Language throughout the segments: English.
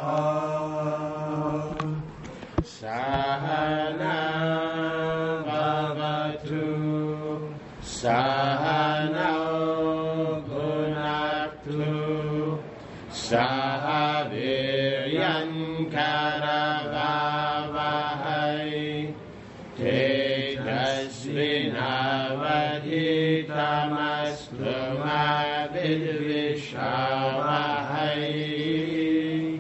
Sahana bhavatu Sahana bhunaktu Sahaviryan karavavahai Tejasvinavadhitamastu ma vidvishavahai.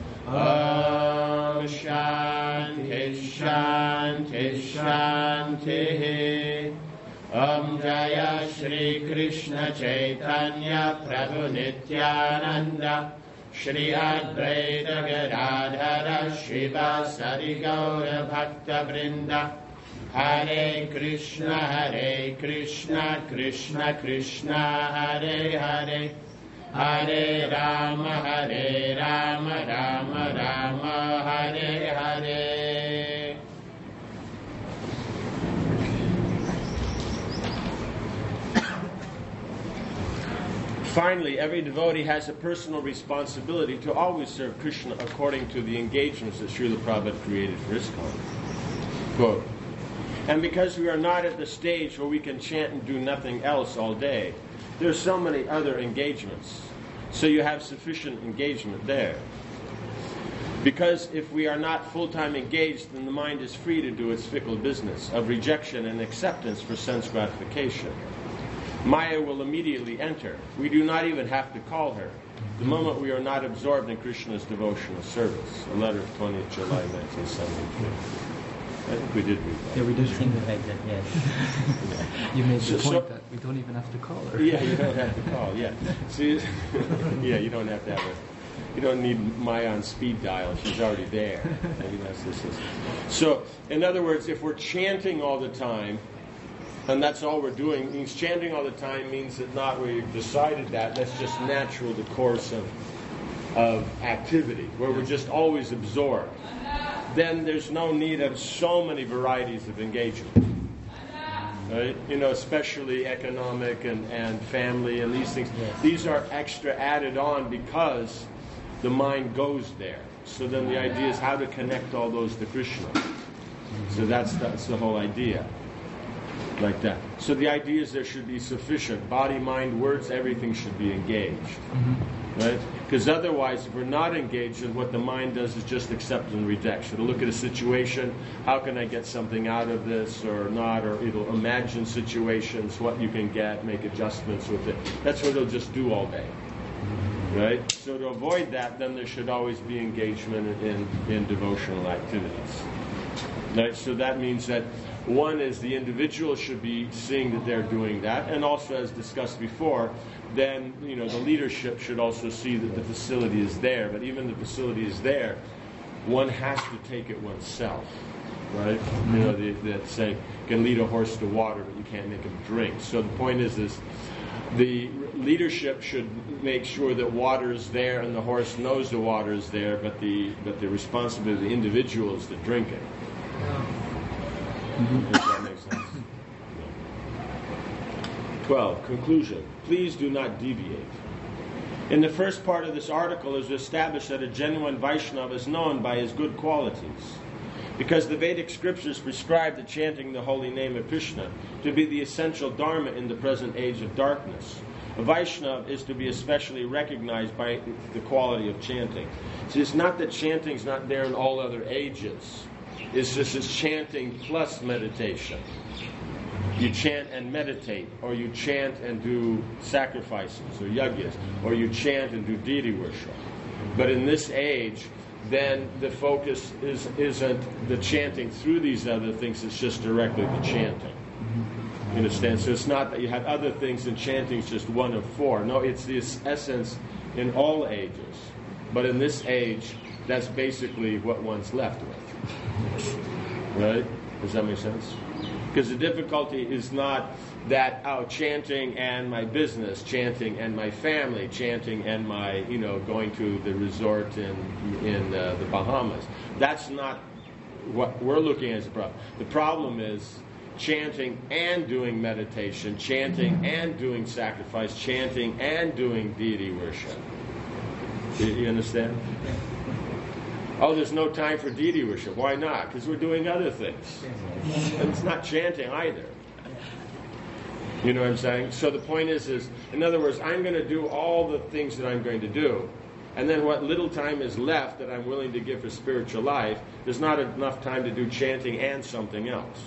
Om Shanti Shanti Shanti. Om Jaya Shri Krishna Chaitanya Prabhu Nityananda Shri Advaita Gadadhara Shiva Sari Gaura Bhakta Vrinda. Hare Krishna Krishna Krishna Hare Hare Hare Rama Rama Rama Hare Hare. Finally, every devotee has a personal responsibility to always serve Krishna according to the engagements that Srila Prabhupada created for ISKCON. Quote, and because we are not at the stage where we can chant and do nothing else all day, there are so many other engagements. So you have sufficient engagement there. Because if we are not full-time engaged, then the mind is free to do its fickle business of rejection and acceptance for sense gratification. Maya will immediately enter. We do not even have to call her. The moment we are not absorbed in Krishna's devotional service. A letter of 20th July 1973. I think we did read that. Yeah, we did read that, yes. You made the point that we don't even have to call her. Yeah, you don't have to call, yeah. See, yeah, you don't have to have you don't need Maya on speed dial. She's already there. Maybe that's the system. So, in other words, if we're chanting all the time, and that's all we're doing, means chanting all the time means that not we've decided that, that's just natural, the course of activity, where we're just always absorbed. Then there's no need of so many varieties of engagement. Right? You know, especially economic and family and these things. Yes. These are extra added on because the mind goes there. So then the idea is how to connect all those to Krishna. So that's the whole idea. Like that. So the idea is there should be sufficient body, mind, words, everything should be engaged. Mm-hmm. Right? Because otherwise, if we're not engaged, then what the mind does is just accept and reject. So it'll look at a situation, how can I get something out of this or not, or it'll imagine situations, what you can get, make adjustments with it. That's what it'll just do all day. Right? So to avoid that, then there should always be engagement in devotional activities. Right? So that means that one is the individual should be seeing that they're doing that, and also, as discussed before, then the leadership should also see that the facility is there. But even the facility is there, one has to take it oneself, right? That say you can lead a horse to water, but you can't make him drink. So the point is the leadership should make sure that water is there, and the horse knows the water is there. But the responsibility of the individual is to drink it. Does that make sense? 12. Conclusion. Please do not deviate. In the first part of this article, it is established that a genuine Vaishnava is known by his good qualities. Because the Vedic scriptures prescribe the chanting the holy name of Krishna to be the essential dharma in the present age of darkness. A Vaishnava is to be especially recognized by the quality of chanting. See, it's not that chanting is not there in all other ages. It's just it's chanting plus meditation. You chant and meditate, or you chant and do sacrifices or yajnas, or you chant and do deity worship. But in this age, then the focus isn't the chanting through these other things, it's just directly the chanting. You understand? So it's not that you have other things and chanting is just one of four. No, it's this essence in all ages. But in this age, that's basically what one's left with. Right? Does that make sense? Because the difficulty is not that, chanting and my business, chanting and my family, chanting and my, going to the resort in the Bahamas. That's not what we're looking at as a problem. The problem is chanting and doing meditation, chanting and doing sacrifice, chanting and doing deity worship. You understand? Oh, there's no time for deity worship. Why not? Because we're doing other things. And it's not chanting either. You know what I'm saying? So the point is, in other words, I'm going to do all the things that I'm going to do. And then what little time is left that I'm willing to give for spiritual life, there's not enough time to do chanting and something else.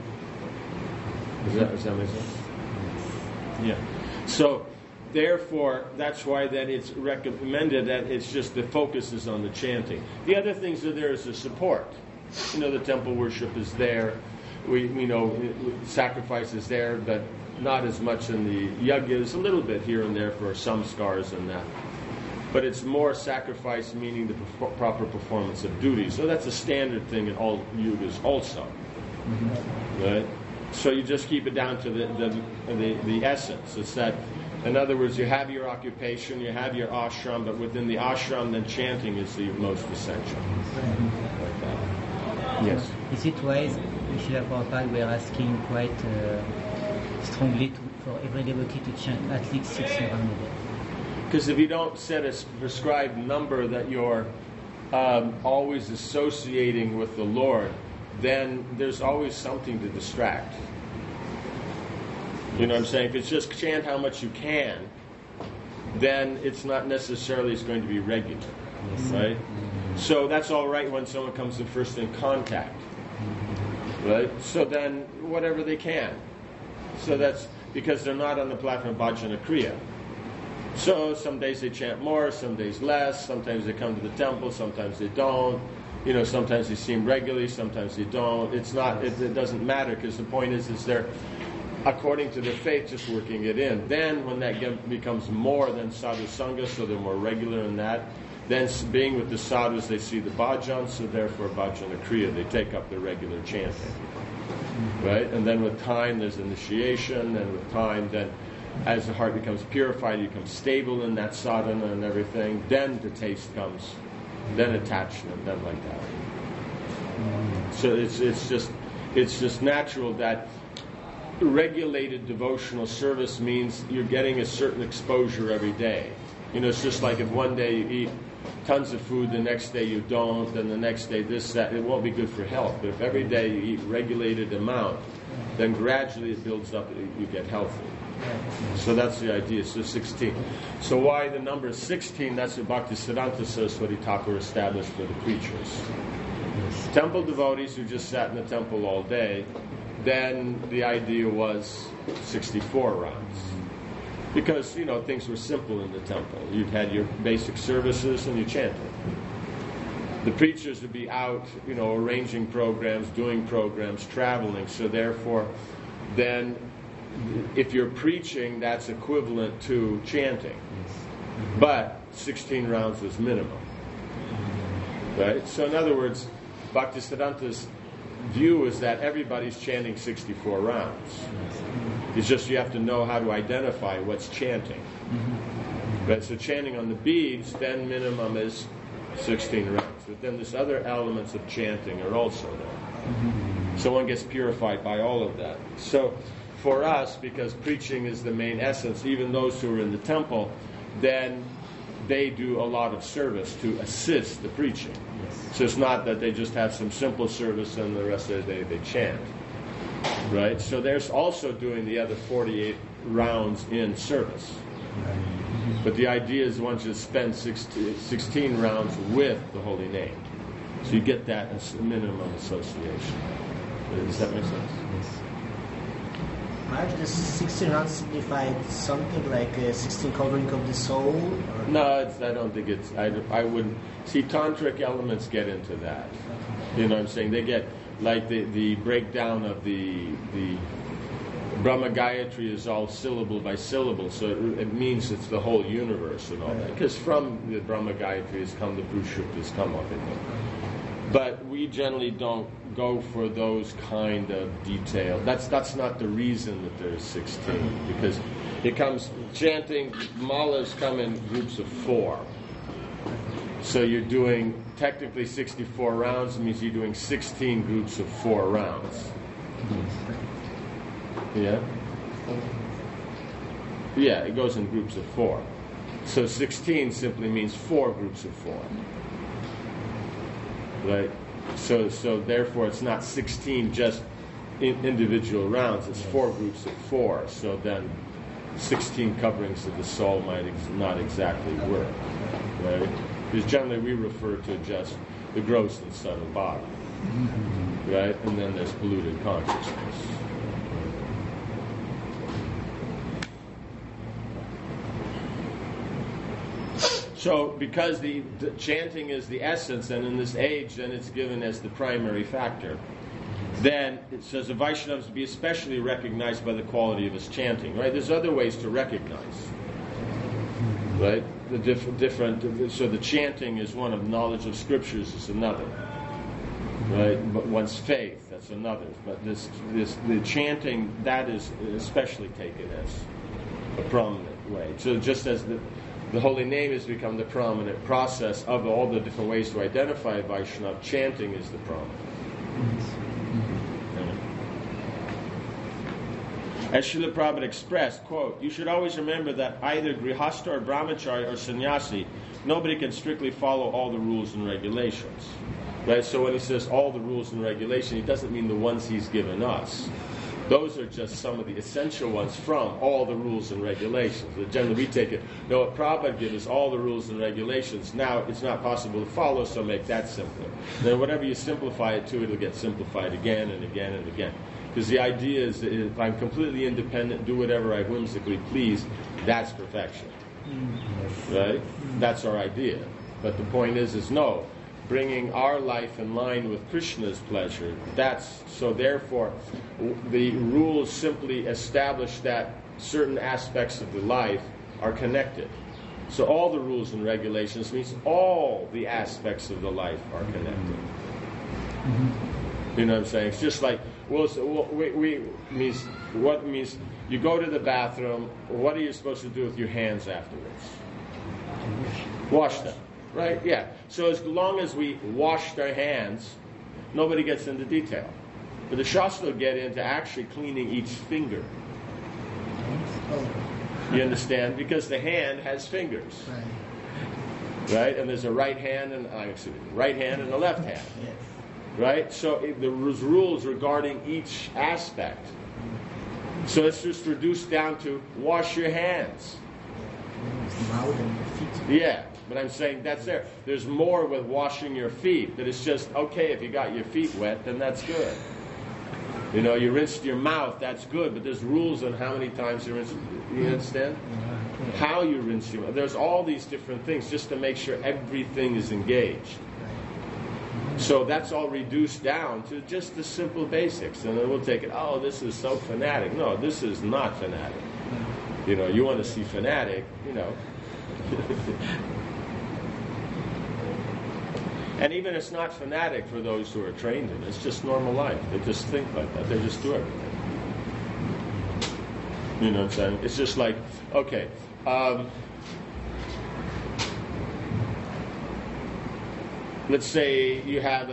Does that make sense? Yeah. So, therefore, that's why then it's recommended that it's just the focus is on the chanting. The other things are there as a support. You know, the temple worship is there. We know sacrifice is there, but not as much in the yagyas, a little bit here and there for some scars and that. But it's more sacrifice, meaning the proper performance of duties. So that's a standard thing in all yugas also. Mm-hmm. Right? So you just keep it down to the essence. It's that, in other words, you have your occupation, you have your ashram, but within the ashram, then chanting is the most essential. Like that. Yes. Is it wise, Srila Prabhupada, we are asking quite strongly for every devotee to chant at least 16 rounds a day? Because if you don't set a prescribed number that you're always associating with the Lord, then there's always something to distract. You know what I'm saying? If it's just chant how much you can, then it's not necessarily going to be regular. Yes. Right? So that's all right when someone comes to first in contact. Right? So then whatever they can. So that's because they're not on the platform of Bhajana Kriya. So some days they chant more, some days less, sometimes they come to the temple, sometimes they don't. You know, sometimes they seem regularly, sometimes they don't. It's not, it doesn't matter, because the point is they're, according to their faith, just working it in. Then when that becomes more than sadhu sangha, so they're more regular in that, then being with the sadhus, they see the bhajan, so therefore bhajana kriya, they take up the regular chanting. Right? And then with time, there's initiation, and with time, then as the heart becomes purified, you become stable in that sadhana and everything, then the taste comes, then attachment, then like that. So it's just natural that regulated devotional service means you're getting a certain exposure every day. You know, it's just like if one day you eat tons of food, the next day you don't, then the next day this, that, it won't be good for health. But if every day you eat regulated amount, then gradually it builds up, you get healthy. So that's the idea. So 16. So why the number 16? That's what Bhaktisiddhanta Saraswati Thakur established for the preachers. Temple devotees who just sat in the temple all day, then the idea was 64 rounds. Because, you know, things were simple in the temple. You'd had your basic services and you chanted. The preachers would be out, you know, arranging programs, doing programs, traveling. So therefore, then if you're preaching, that's equivalent to chanting. But 16 rounds was minimum. Right? So in other words, Bhaktisiddhanta's view is that everybody's chanting 64 rounds. It's just you have to know how to identify what's chanting. Right? So chanting on the beads, then minimum is 16 rounds. But then there's other elements of chanting are also there. So one gets purified by all of that. So for us, because preaching is the main essence, even those who are in the temple, then they do a lot of service to assist the preaching. So it's not that they just have some simple service and the rest of the day they chant. Right? So there's also doing the other 48 rounds in service. But the idea is one should spend 16 rounds with the holy name. So you get that as a minimum association. Does that make sense? Yes. Maharaj, does 16 rounds signify something like 16 covering of the soul? Or? No, I don't think it's... I wouldn't... See, tantric elements get into that. You know what I'm saying? They get, like, the breakdown of the Brahma Gayatri is all syllable by syllable, so it means it's the whole universe and all that. Because from the Brahma Gayatri has come the Purushuktas come up in them. But we generally don't go for those kind of detail. That's not the reason that there's 16, because it comes chanting. Malas come in groups of 4. So you're doing technically 64 rounds. It means you're doing 16 groups of 4 rounds. Yeah. Yeah, it goes in groups of 4. So 16 simply means 4 groups of 4. right? So therefore it's not 16 just individual rounds, it's 4 groups of 4, so then 16 coverings of the soul might not exactly work, right? Because generally we refer to just the gross and subtle body, right? And then there's polluted consciousness. So because the chanting is the essence, and in this age then it's given as the primary factor, then it says the Vaishnavas be especially recognized by the quality of his chanting, right? There's other ways to recognize, right? The different. So the chanting is one of knowledge of scriptures is another, right? But one's faith, that's another. But the chanting, that is especially taken as a prominent way. So just as the holy name has become the prominent process of all the different ways to identify Vaishnava, chanting is the prominent. As Srila Prabhupada expressed, quote, you should always remember that either Grihastha or Brahmachari or Sannyasi, nobody can strictly follow all the rules and regulations. Right? So when he says all the rules and regulations, he doesn't mean the ones he's given us. Those are just some of the essential ones from all the rules and regulations. But generally we take it, no, what Prabhupada gives us all the rules and regulations. Now it's not possible to follow, so make that simpler. Then whatever you simplify it to, it'll get simplified again and again and again. Because the idea is that if I'm completely independent, do whatever I whimsically please, that's perfection. Right? That's our idea. But the point is no, bringing our life in line with Krishna's pleasure, that's, so therefore, the rules simply establish that certain aspects of the life are connected. So all the rules and regulations means all the aspects of the life are connected. You know what I'm saying? It's just like, what means you go to the bathroom, what are you supposed to do with your hands afterwards? Wash them, right? Yeah. So as long as we wash our hands, nobody gets into detail. But the Shastra get into actually cleaning each finger. You understand? Because the hand has fingers. Right? And there's a right hand and a left hand. Right? So there's rules regarding each aspect. So it's just reduced down to wash your hands. Yeah, but I'm saying that's there. There's more with washing your feet. That it's just, okay, if you got your feet wet, then that's good. You know, you rinsed your mouth, that's good. But there's rules on how many times you rinse. You understand? How you rinse your mouth. There's all these different things just to make sure everything is engaged. So that's all reduced down to just the simple basics. And then we'll take it, oh, this is so fanatic. No, this is not fanatic. You know, you want to see fanatic, you know. And even it's not fanatic for those who are trained in it. It's just normal life. They just think like that. They just do everything. You know what I'm saying? It's just like, okay, let's say you have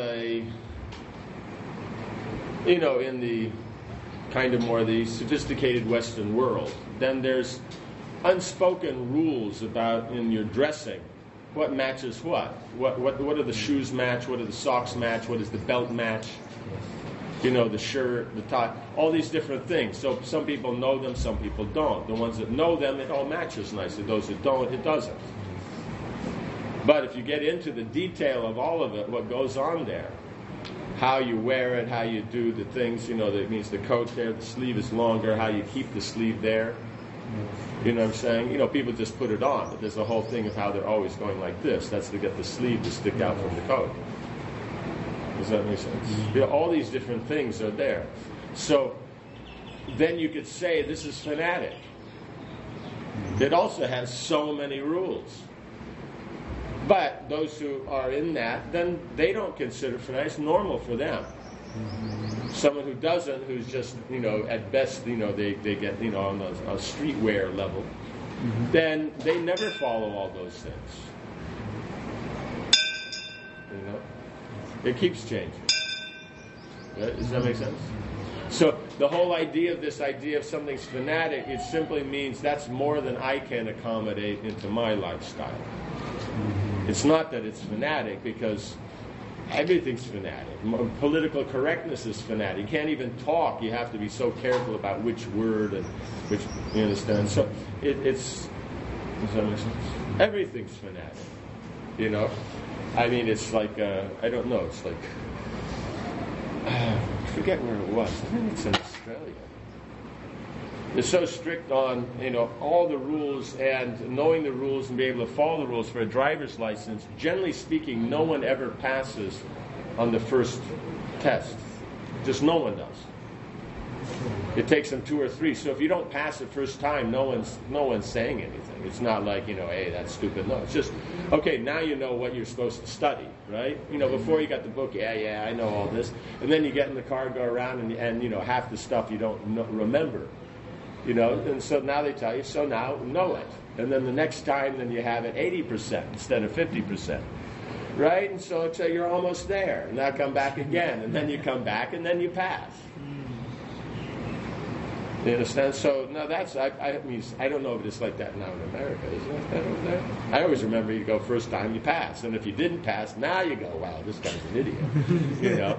in the kind of more the sophisticated Western world, then there's unspoken rules about in your dressing, what matches what. What do the shoes match? What do the socks match? What does the belt match? You know, the shirt, the tie, all these different things. So some people know them, some people don't. The ones that know them, it all matches nicely. Those that don't, it doesn't. But if you get into the detail of all of it, what goes on there, how you wear it, how you do the things, you know, that means the coat there, the sleeve is longer, how you keep the sleeve there. You know what I'm saying? You know, people just put it on, but there's a whole thing of how they're always going like this. That's to get the sleeve to stick out from the coat. Does that make sense? You know, all these different things are there. So then you could say this is fanatic. It also has so many rules. But those who are in that, then they don't consider fanatic. It's normal for them. Someone who doesn't, who's just, you know, at best, you know, they get, you know, on a streetwear level, then they never follow all those things. You know? It keeps changing. Right? Does that make sense? So the whole idea of this idea of something's fanatic, it simply means that's more than I can accommodate into my lifestyle. It's not that it's fanatic, because Everything's fanatic. Political correctness is fanatic. You can't even talk. You have to be so careful about which word and which, you understand? So it's, does that make sense? Everything's fanatic. You know? I mean, it's like, I don't know, it's like, I forget where it was. I think it's in Australia. They're so strict on, you know, all the rules and knowing the rules and being able to follow the rules for a driver's license. Generally speaking, no one ever passes on the first test. Just no one does. It takes them 2 or 3. So if you don't pass the first time, no one's saying anything. It's not like, you know, hey, that's stupid. No, it's just, okay, now you know what you're supposed to study, right? You know, before you got the book, yeah, I know all this. And then you get in the car, go around, and you know, half the stuff you don't remember. You know, and so now they tell you, so now know it. And then the next time, then you have it 80% instead of 50%. Right? And so you're almost there. And now come back again. And then you come back, and then you pass. You understand? So, no, that's, I mean, I don't know if it's like that now in America. Is it like that over there? I always remember you go first time, you pass. And if you didn't pass, now you go, wow, this guy's an idiot. You know?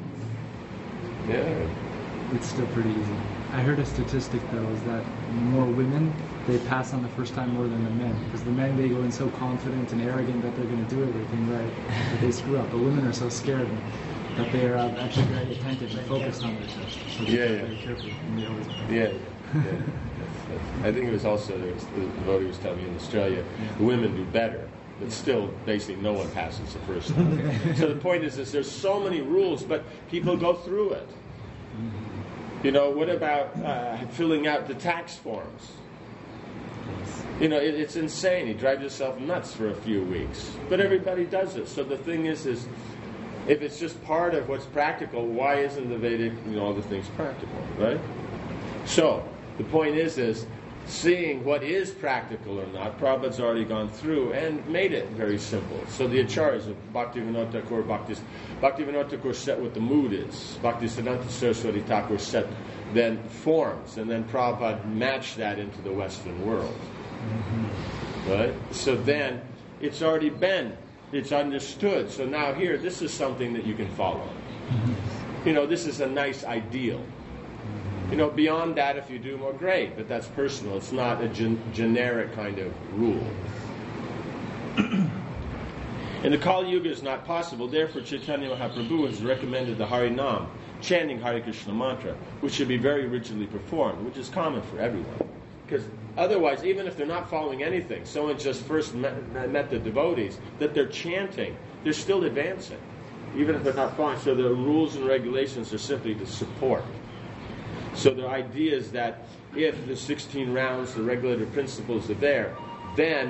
Yeah. It's still pretty easy. I heard a statistic, though, is that more women, they pass on the first time more than the men. Because the men, they go in so confident and arrogant that they're going to do everything right, but they screw up. The women are so scared that they are actually very attentive and focused on their test. So they're very careful. And they always pass. Yeah. I think it was also, the devotee was telling me in Australia, the women do better. But still, basically, no one passes the first time. So the point is there's so many rules, but people go through it. You know, what about filling out the tax forms? You know, it's insane. You drive yourself nuts for a few weeks. But everybody does it. So the thing is if it's just part of what's practical, why isn't the Vedic, you know, all the things practical, right? So the point is seeing what is practical or not. Prabhupada's already gone through and made it very simple. So the acharyas of Bhaktivinoda Thakur, Bhaktivinoda Thakur set what the mood is. Bhaktisiddhanta Saraswati Thakur set then forms, and then Prabhupada matched that into the Western world. Mm-hmm. Right? So then it's already it's understood. So now here, this is something that you can follow. Mm-hmm. You know, this is a nice ideal. You know, beyond that, if you do more, great, but that's personal. It's not a generic kind of rule. In the Kali Yuga, it's not possible. Therefore, Chaitanya Mahaprabhu has recommended the Harinam, chanting Hare Krishna mantra, which should be very rigidly performed, which is common for everyone. Because otherwise, even if they're not following anything, someone just first met the devotees, that they're chanting, they're still advancing, even if they're not following. So the rules and regulations are simply to support. So the idea is that if the 16 rounds, the regulative principles are there, then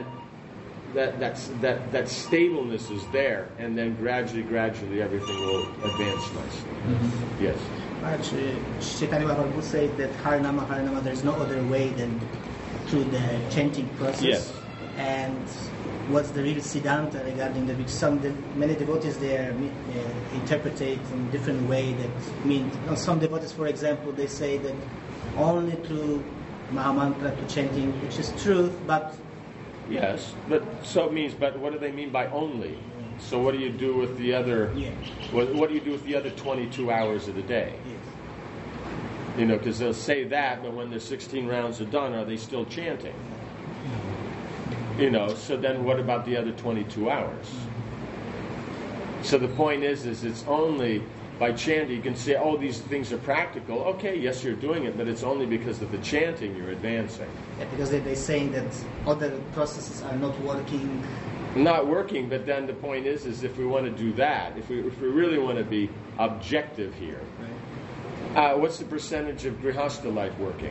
that stableness is there, and then gradually everything will advance nicely. Mm-hmm. Yes. Actually, Chaitanya Mahaprabhu said that Harinama, there's no other way than through the chanting process. Yes. And what's the real Siddhanta regarding many devotees there interpret it in a different way. That means some devotees, for example, they say that only through Mahamantra to chanting, which is truth, but yes, but so it means. But what do they mean by only? So what do you do with the other? Yeah. What do you do with the other 22 hours of the day? Yes. You know, because they'll say that, but when the 16 rounds are done, are they still chanting? You know, so then what about the other 22 hours? So the point is it's only by chanting, you can say, oh, these things are practical. Okay, yes, you're doing it, but it's only because of the chanting you're advancing. Yeah, because they're saying that other processes are not working. Not working, but then the point is if we want to do that, if we really want to be objective here, right. What's the percentage of Grihastha life working?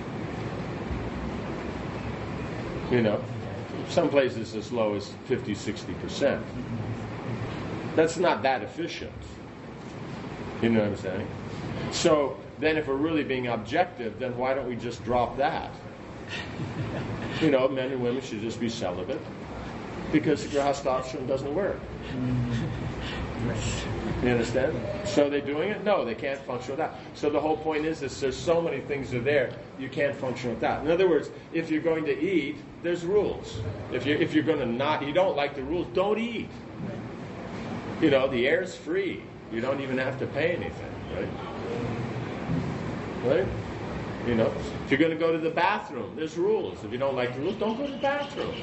You know, some places as low as 50, 60%. That's not that efficient. You know what I'm saying? So then if we're really being objective, then why don't we just drop that? You know, men and women should just be celibate because Grihastha doesn't work. You understand? So they're doing it? No, they can't function without. So the whole point is there's so many things are there, you can't function without. In other words, if you're going to eat, there's rules. If you're going to not, you don't like the rules, don't eat. The air's free. You don't even have to pay anything, right? If you're going to go to the bathroom, there's rules. If you don't like the rules, don't go to the bathroom.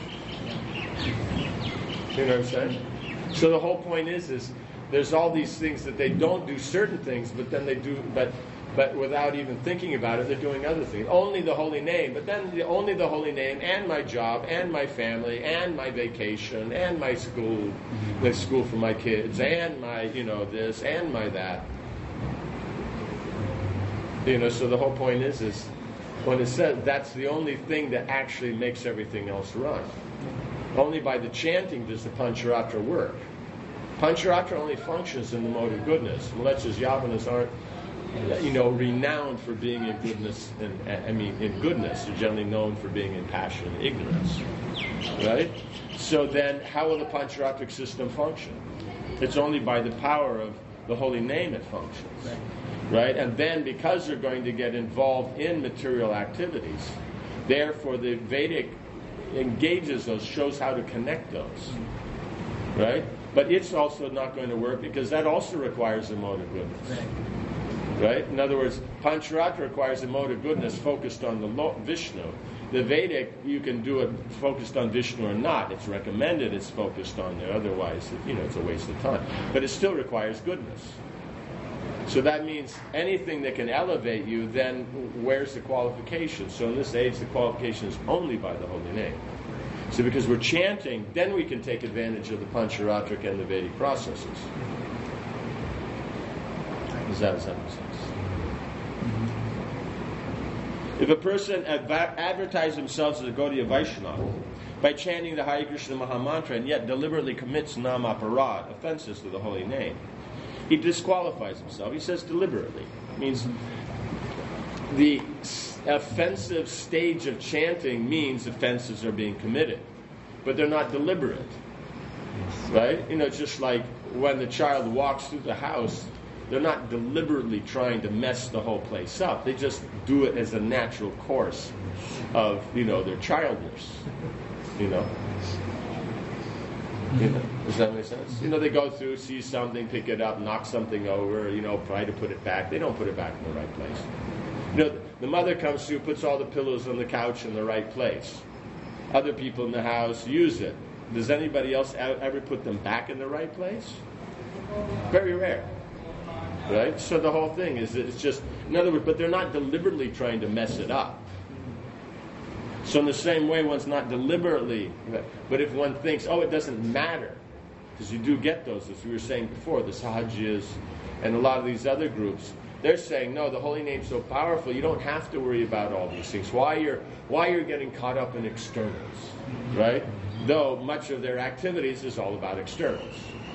You know what I'm saying? So the whole point is there's all these things that they don't do certain things, but then they do, but without even thinking about it, they're doing other things. Only the holy name, but then only the holy name, and my job, and my family, and my vacation, and my school, the school for my kids, and my, this, and my that. So the whole point is when it says that's the only thing that actually makes everything else run. Only by the chanting does the Pancharatra work. Pancharatra only functions in the mode of goodness. Mlechas Yavanas aren't, renowned for being in goodness, in goodness. They're generally known for being in passion and ignorance. Right? So then, how will the Pancharatric system function? It's only by the power of the holy name it functions. Right? And then, because they're going to get involved in material activities, therefore the Vedic engages those, shows how to connect those. Right? But it's also not going to work because that also requires a mode of goodness. Right? In other words, Pancharatra requires a mode of goodness focused on the Vishnu. The Vedic, you can do it focused on Vishnu or not. It's recommended it's focused on there. Otherwise, it's a waste of time. But it still requires goodness. So that means anything that can elevate you, then where's the qualification? So in this age, the qualification is only by the holy name. So because we're chanting, then we can take advantage of the Pancharatric and the Vedic processes. Does that make sense? If a person advertises themselves as a Gaudiya Vaishnava by chanting the Hare Krishna Mahamantra and yet deliberately commits namaparad, offenses to the holy name, he disqualifies himself. He says deliberately. It means the offensive stage of chanting means offenses are being committed, but they're not deliberate. Right? It's just like when the child walks through the house, they're not deliberately trying to mess the whole place up. They just do it as a natural course of, their childness. Does that make sense? They go through, see something, pick it up, knock something over, try to put it back. They don't put it back in the right place. The mother comes through, puts all the pillows on the couch in the right place. Other people in the house use it. Does anybody else ever put them back in the right place? Very rare. Right? So the whole thing is, it's just, in other words, but they're not deliberately trying to mess it up. So in the same way, one's not deliberately, but if one thinks, it doesn't matter, because you do get those, as we were saying before, the Sahajiyas and a lot of these other groups, they're saying, no, the holy name's so powerful, you don't have to worry about all these things. Why you're getting caught up in externals, right? Though much of their activities is all about externals.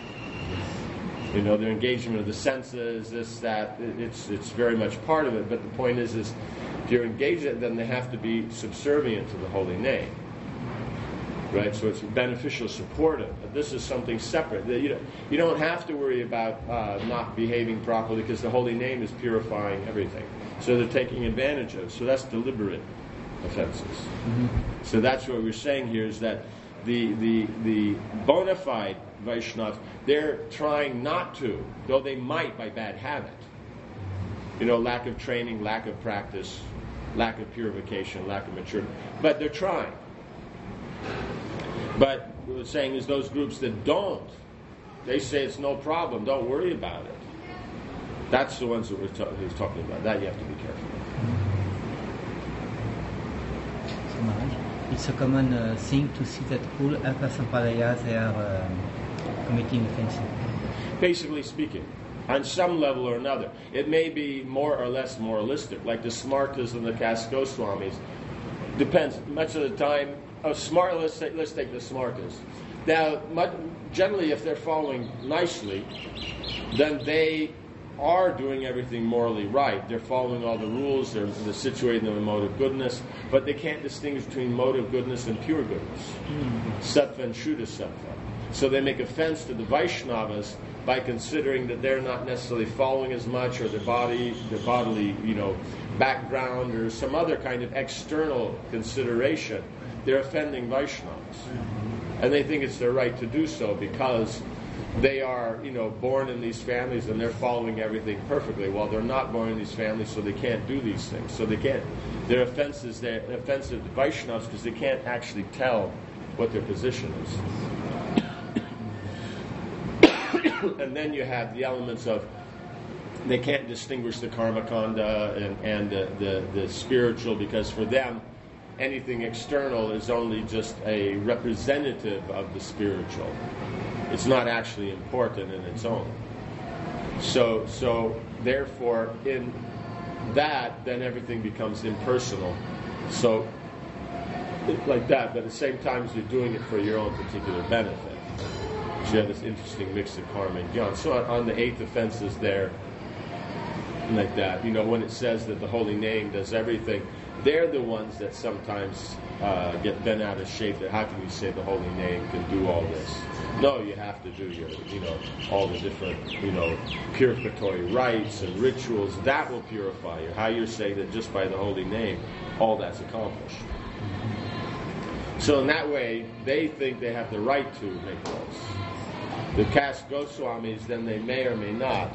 Their engagement of the senses, this, that, it's very much part of it. But the point is if you're engaged in it, then they have to be subservient to the holy name. Right? So it's beneficial, supportive. But this is something separate. You don't have to worry about not behaving properly because the holy name is purifying everything. So they're taking advantage of it. So that's deliberate offenses. Mm-hmm. So that's what we're saying here is that the bona fide Vaishnavas, they're trying not to, though they might by bad habit. Lack of training, lack of practice, lack of purification, lack of maturity. But they're trying. But what we're saying is those groups that don't, they say it's no problem, don't worry about it. That's the ones that we're talking about. That you have to be careful. It's a common thing to see that all Alpasampalayas are committing offenses. Basically speaking, on some level or another, it may be more or less moralistic, like the Smartas and the Kaskoswamis. Depends. Much of the time, let's take the Smartas. Now, generally, if they're following nicely, then they are doing everything morally right. They're following all the rules, they're situating them in mode of goodness, but they can't distinguish between mode of goodness and pure goodness. Sattva and Shuddha Sattva. So they make offense to the Vaishnavas by considering that they're not necessarily following as much, or their bodily, background, or some other kind of external consideration. They're offending Vaishnavas. And they think it's their right to do so because they are, born in these families and they're following everything perfectly. Well, they're not born in these families, so they can't do these things. So they can't. They're offensive to Vaishnavas because they can't actually tell what their position is. And then you have the elements of they can't distinguish the karma kanda and the spiritual, because for them anything external is only just a representative of the spiritual. It's not actually important in its own. So therefore in that then everything becomes impersonal. So like that, but at the same time you're doing it for your own particular benefit. So you have this interesting mix of karma and jnana. So on the 8th offenses there, like that, when it says that the holy name does everything, they're the ones that sometimes get bent out of shape. That how can you say the holy name can do all this? No, you have to do your, all the different, purificatory rites and rituals. That will purify you. How you're saying that just by the holy name, all that's accomplished. So in that way, they think they have the right to make those. The caste Goswamis, then they may or may not.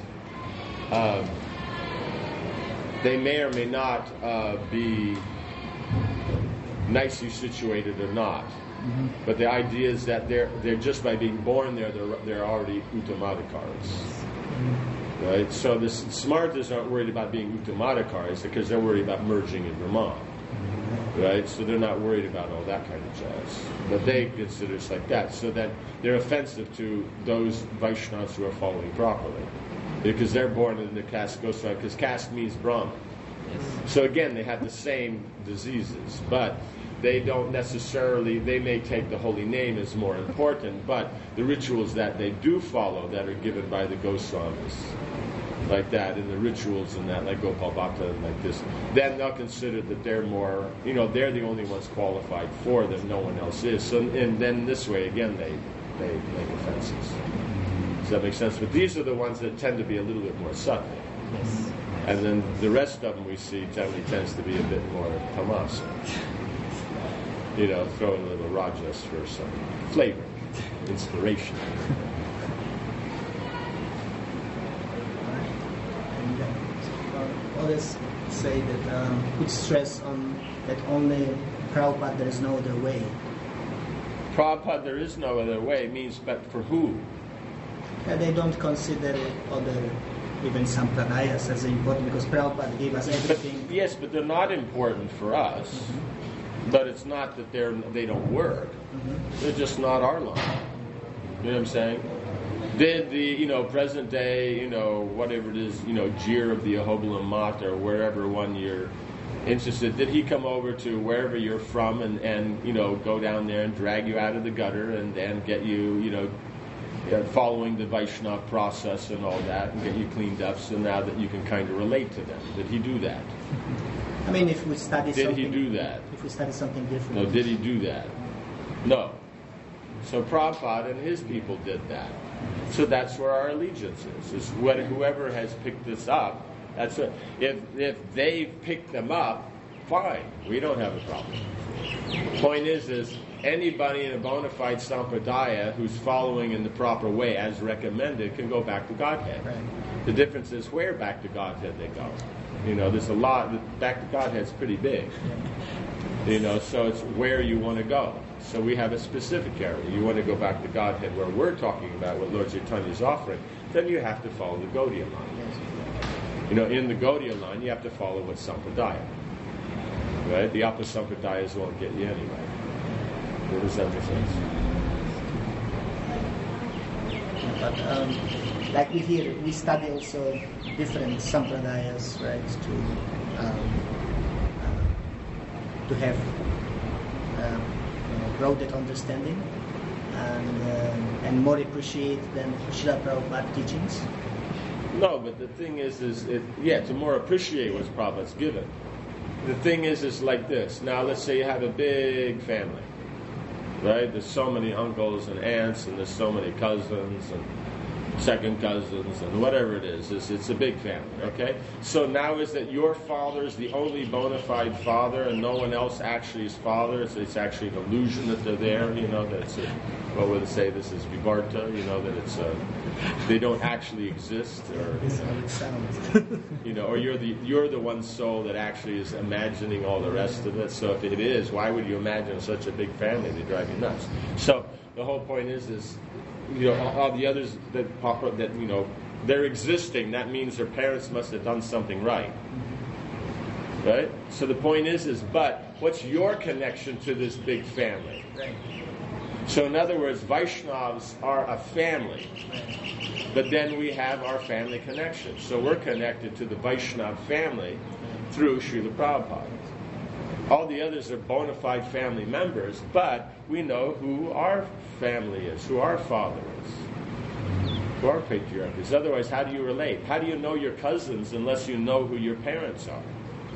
Be nicely situated or not. Mm-hmm. But the idea is that they're just by being born there, they're already Uttamadhikaris. Mm-hmm. Right? So the Smartas aren't worried about being Uttamadhikaris because they're worried about merging in Brahman. Mm-hmm. Right? So they're not worried about all that kind of jazz. But they consider it's like that. So that they're offensive to those Vaishnavas who are following properly. Because they're born in the caste Goswami, because caste means Brahman. Yes. So again, they have the same diseases, but they don't necessarily, they may take the holy name as more important, but the rituals that they do follow that are given by the Goswamis, like that, and the rituals and that, like Gopal Bhatta and like this, then they'll consider that they're more, they're the only ones qualified for them, no one else is. So, and then this way, again, they make offenses. Does that make sense? But these are the ones that tend to be a little bit more subtle. Yes. And then the rest of them we see tends to be a bit more tamas. Throw in a little rajas for some flavor, inspiration. And others say that put stress on that only Prabhupada, there is no other way. Prabhupada, there is no other way means, but for who? They don't consider other, even sampradayas, as important because Prabhupada gave us everything. But they're not important for us. Mm-hmm. But it's not that they don't work. Mm-hmm. They're just not our line. You know what I'm saying? Did the present day whatever it is Jir of the Ahobilam Mat or wherever one you're interested, did he come over to wherever you're from and go down there and drag you out of the gutter and get you following the Vaishnava process and all that, and get you cleaned up so now that you can kind of relate to them? Did he do that? I mean, if we study something... Did he do that? If we study something different... No, did he do that? No. So Prabhupada and his people did that. So that's where our allegiance is whoever has picked this up, that's it. If they've picked them up, fine. We don't have a problem. The point is anybody in a bona fide sampradaya who's following in the proper way as recommended can go back to Godhead. Right. The difference is where back to Godhead they go. There's a lot, back to Godhead's pretty big. So it's where you want to go. So we have a specific area. You want to go back to Godhead where we're talking about what Lord Chaitanya is offering, then you have to follow the Gaudiya line. In the Gaudiya line, you have to follow what's sampradaya. Right? The upper sampradayas won't get you anyway. Does that make sense? But like we study also different sampradayas, right? To have broader understanding and more appreciate than Srila Prabhupada teachings. No, but the thing is to more appreciate what Prabhupada's given. The thing is like this. Now, let's say you have a big family. Right? There's so many uncles and aunts, and there's so many cousins, and second cousins, and whatever it is. It's a big family, okay? So now is that your father is the only bona fide father and no one else actually is father? It's actually an illusion that they're there, that's what would they say, this is Vivarta, that it's they don't actually exist, or or you're the one soul that actually is imagining all the rest of it. So if it is, why would you imagine such a big family? They drive you nuts. So the whole point is all the others that pop up, that they're existing, that means their parents must have done something right. Right? So the point is but what's your connection to this big family? Right. So in other words, Vaishnavas are a family, but then we have our family connection. So we're connected to the Vaishnav family through Srila Prabhupada. All the others are bona fide family members, but we know who our family is, who our father is, who our patriarch is. Otherwise, how do you relate? How do you know your cousins unless you know who your parents are?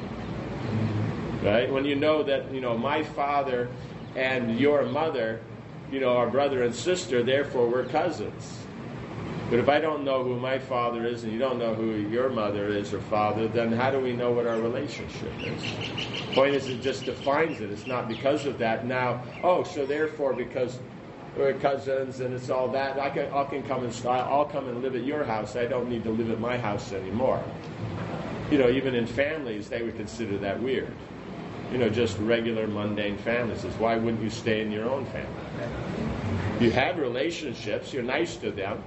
Right? When you know that, my father and your mother, are brother and sister, therefore we're cousins. But if I don't know who my father is and you don't know who your mother is or father, then how do we know what our relationship is? Point is, it just defines it. It's not because of that. Now, so therefore, because we're cousins and it's all that, I'll come and live at your house. I don't need to live at my house anymore. Even in families, they would consider that weird. Just regular mundane families. Why wouldn't you stay in your own family? You have relationships. You're nice to them.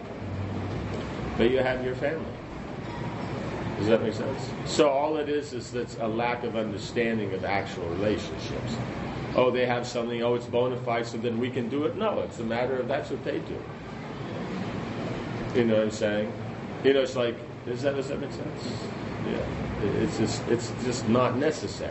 But you have your family. Does that make sense? So all it is that's a lack of understanding of actual relationships. They have something, it's bona fide, so then we can do it? No, it's a matter of that's what they do. You know what I'm saying? It's like, does that make sense? Yeah. It's just not necessary.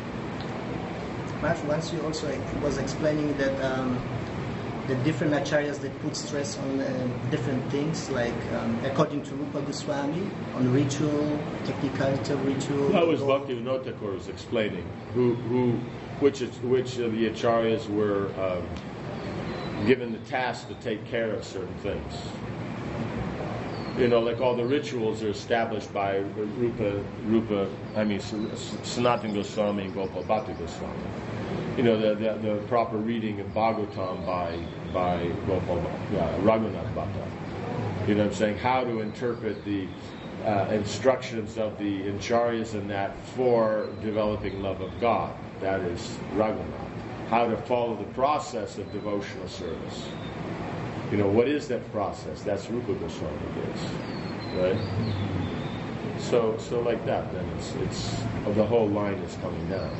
Maharaj, once you also was explaining that the different acharyas that put stress on different things, like according to Rupa Goswami, on ritual, technicality of ritual. That was Bhaktivinoda Thakur was explaining which of the acharyas were given the task to take care of certain things. Like all the rituals are established by Sanatana Goswami and Gopal Bhatta Goswami. The proper reading of Bhagavatam by Gopal Raghunath Bhatta. You know what I'm saying? How to interpret the instructions of the acharyas and that for developing love of God. That is Raghunath. How to follow the process of devotional service. What is that process? That's Rupa Goswami gives, right? So like that, then it's the whole line is coming down.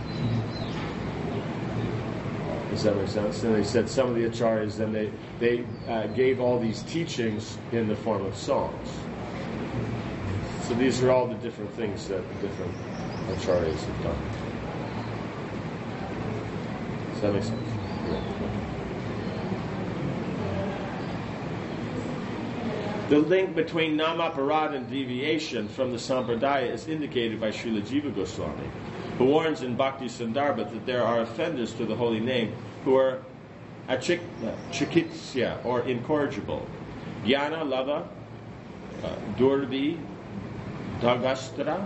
Does that make sense? And they said some of the acharyas, then they gave all these teachings in the form of songs. So these are all the different things that the different acharyas have done. Does that make sense? Yeah. The link between namaparad and deviation from the sampradaya is indicated by Srila Jiva Goswami, who warns in Bhakti Sandarbha that there are offenders to the holy name who are achikitsya, or incorrigible. Jnana lava, durvi, dagastra,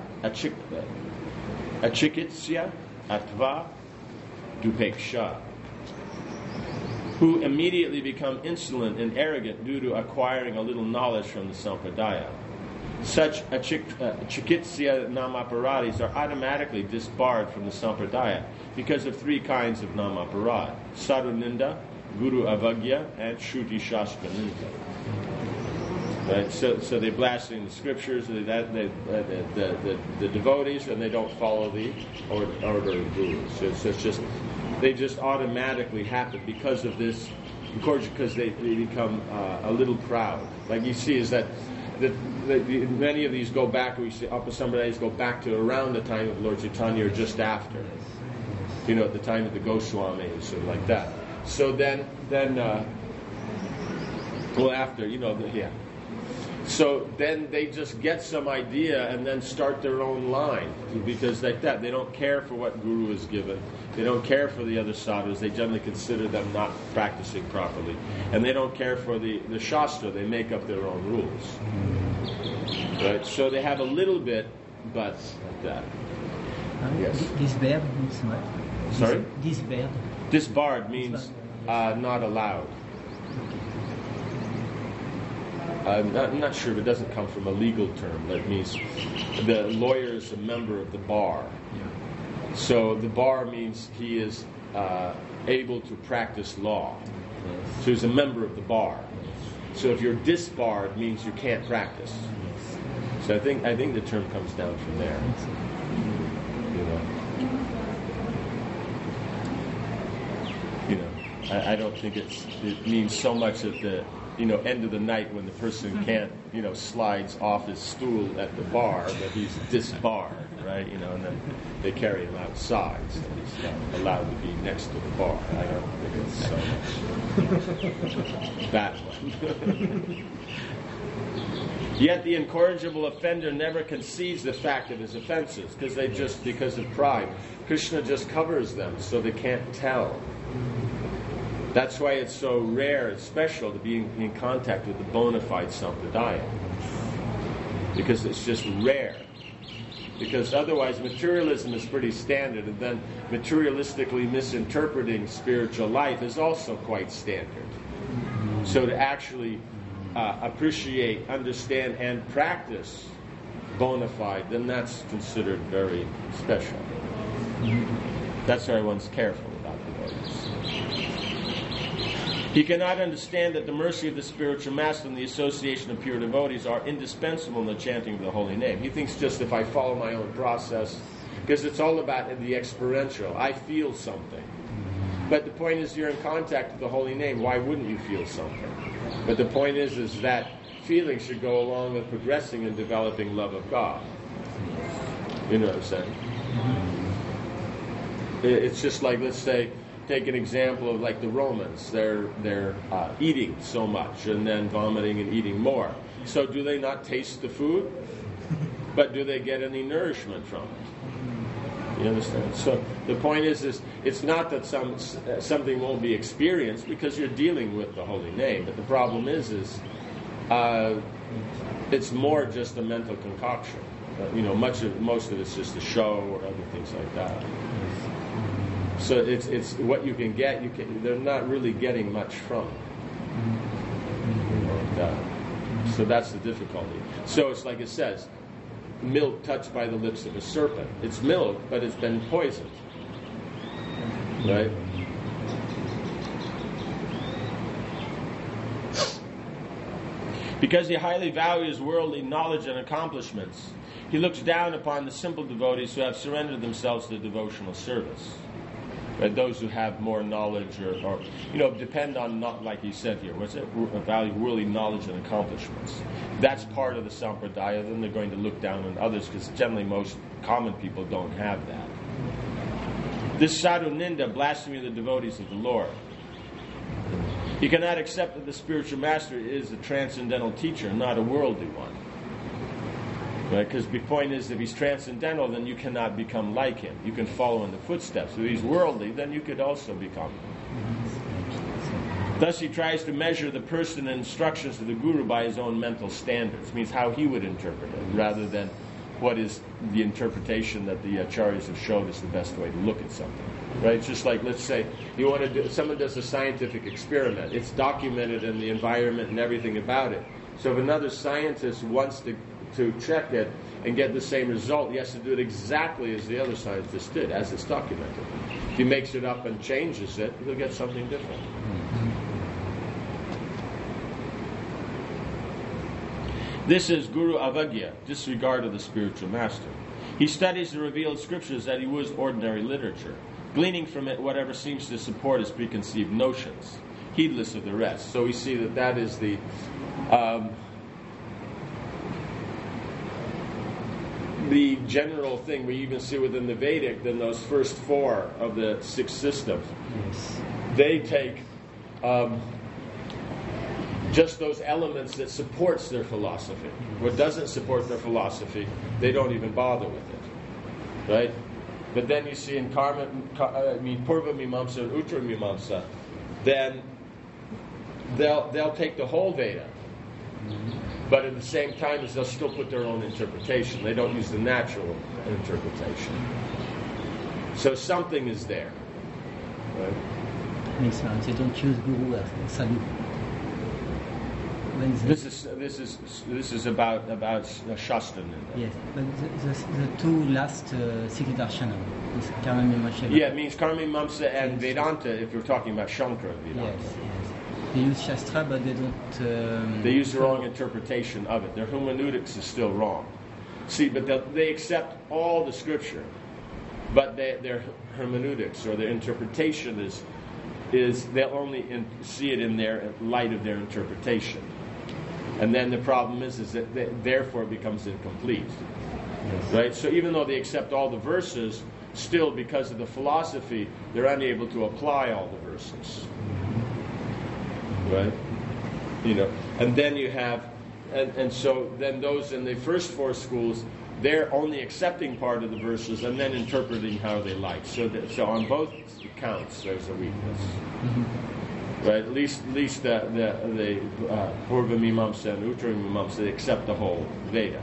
achikitsya, atva, dupeksha, who immediately become insolent and arrogant due to acquiring a little knowledge from the sampradaya. Such chikitsya namaparadis are automatically disbarred from the sampradaya because of three kinds of namaparad: sadhuninda, guru avagya, and shruti shastra ninda. Right? So they blaspheme the scriptures, the devotees, and they don't follow the order of gurus. So it's just, they just automatically happen because of this, because they become a little proud. Like you see is that many of these go back, we see Upper Sampradayas go back to around the time of Lord Chaitanya or just after. At the time of the Goswamis or like that. So then after, So then they just get some idea and then start their own line, because like that, they don't care for what Guru is given. They don't care for the other sadhus. They generally consider them not practicing properly. And they don't care for the Shastra. They make up their own rules. Right? So they have a little bit, but like that. Yes. Disbarred means what? Sorry? Disbarred. Disbarred means not allowed. I'm not sure if it doesn't come from a legal term. That means the lawyer is a member of the bar. So the bar means he is able to practice law. So he's a member of the bar. So if you're disbarred, means you can't practice. So I think the term comes down from there. I don't think it means so much at the end of the night when the person can't slides off his stool at the bar, but he's disbarred, right? And then they carry him outside, so he's not allowed to be next to the bar. I don't think it's so much that one. Yet the incorrigible offender never concedes the fact of his offenses, because of pride. Krishna just covers them so they can't tell. That's why it's so rare and special to be in contact with the bona fide Sampradaya. Because it's just rare. Because otherwise materialism is pretty standard, and then materialistically misinterpreting spiritual life is also quite standard. So to actually appreciate, understand, and practice bona fide, then that's considered very special. That's why one's careful about devotees. He cannot understand that the mercy of the spiritual master and the association of pure devotees are indispensable in the chanting of the holy name. He thinks just if I follow my own process, because it's all about the experiential. I feel something. But the point is, you're in contact with the holy name. Why wouldn't you feel something? But the point is that feeling should go along with progressing and developing love of God. You know what I'm saying? It's just like, let's say, take an example of like the Romans. They're eating so much and then vomiting and eating more. So do they not taste the food? But do they get any nourishment from it? You understand? So the point is it's not that something won't be experienced, because you're dealing with the holy name. But the problem is it's more just a mental concoction. Most of it's just a show or other things like that. So it's what you can get. They're not really getting much from it. So that's the difficulty. So it's like it says, milk touched by the lips of a serpent. It's milk, but it's been poisoned. Right? Because he highly values worldly knowledge and accomplishments, he looks down upon the simple devotees who have surrendered themselves to devotional service. Right? Those who have more knowledge or depend on, not like he said here, value worldly knowledge and accomplishments. That's part of the Sampradaya. Then they're going to look down on others, because generally most common people don't have that. This sadhu ninda, blasphemy of the devotees of the Lord. He cannot accept that the spiritual master is a transcendental teacher, not a worldly one. Right? Because the point is, if he's transcendental, then you cannot become like him. You can follow in the footsteps. If he's worldly, then you could also become him. Thus he tries to measure the person and instructions of the Guru by his own mental standards. Means how he would interpret it, rather than what is the interpretation that the acharyas have showed is the best way to look at something. Right? It's just like, let's say, someone does a scientific experiment. It's documented in the environment and everything about it. So if another scientist wants to check it and get the same result, he has to do it exactly as the other scientist did, as it's documented. If he makes it up and changes it, he'll get something different. This is Guru Avagya, disregard of the spiritual master. He studies the revealed scriptures that he was ordinary literature, gleaning from it whatever seems to support his preconceived notions, heedless of the rest. So we see that is the general thing we even see within the Vedic. Then those first four of the six systems, they take just those elements that supports their philosophy. What doesn't support their philosophy, they don't even bother with it, right? But then you see in Purva Mimamsa and Uttar Mimamsa, then they'll take the whole Veda, but at the same time they'll still put their own interpretation. They don't use the natural interpretation. So something is there, right? Makes sense. They don't use Guru as Sadhu. This is about Shastan. Yes, but the two last Sikh Darshana is Karma Mimamsa. Yeah, it means Karma Mimamsa and Vedanta if you're talking about Shankara Vedanta. Yes. They use Shastra, but they don't... they use the wrong interpretation of it. Their hermeneutics is still wrong. See, but they accept all the scripture, but their hermeneutics or their interpretation is they'll only see it in their light of their interpretation. And then the problem is that therefore it becomes incomplete. Yes. Right? So even though they accept all the verses, still because of the philosophy, they're unable to apply all the verses. Right? And then you have, and so then those in the first four schools, they're only accepting part of the verses and then interpreting how they like. So on both accounts, there's a weakness. Mm-hmm. Right? At least the Purva Mimamsa and Uttar Mimamsa, they accept the whole Veda.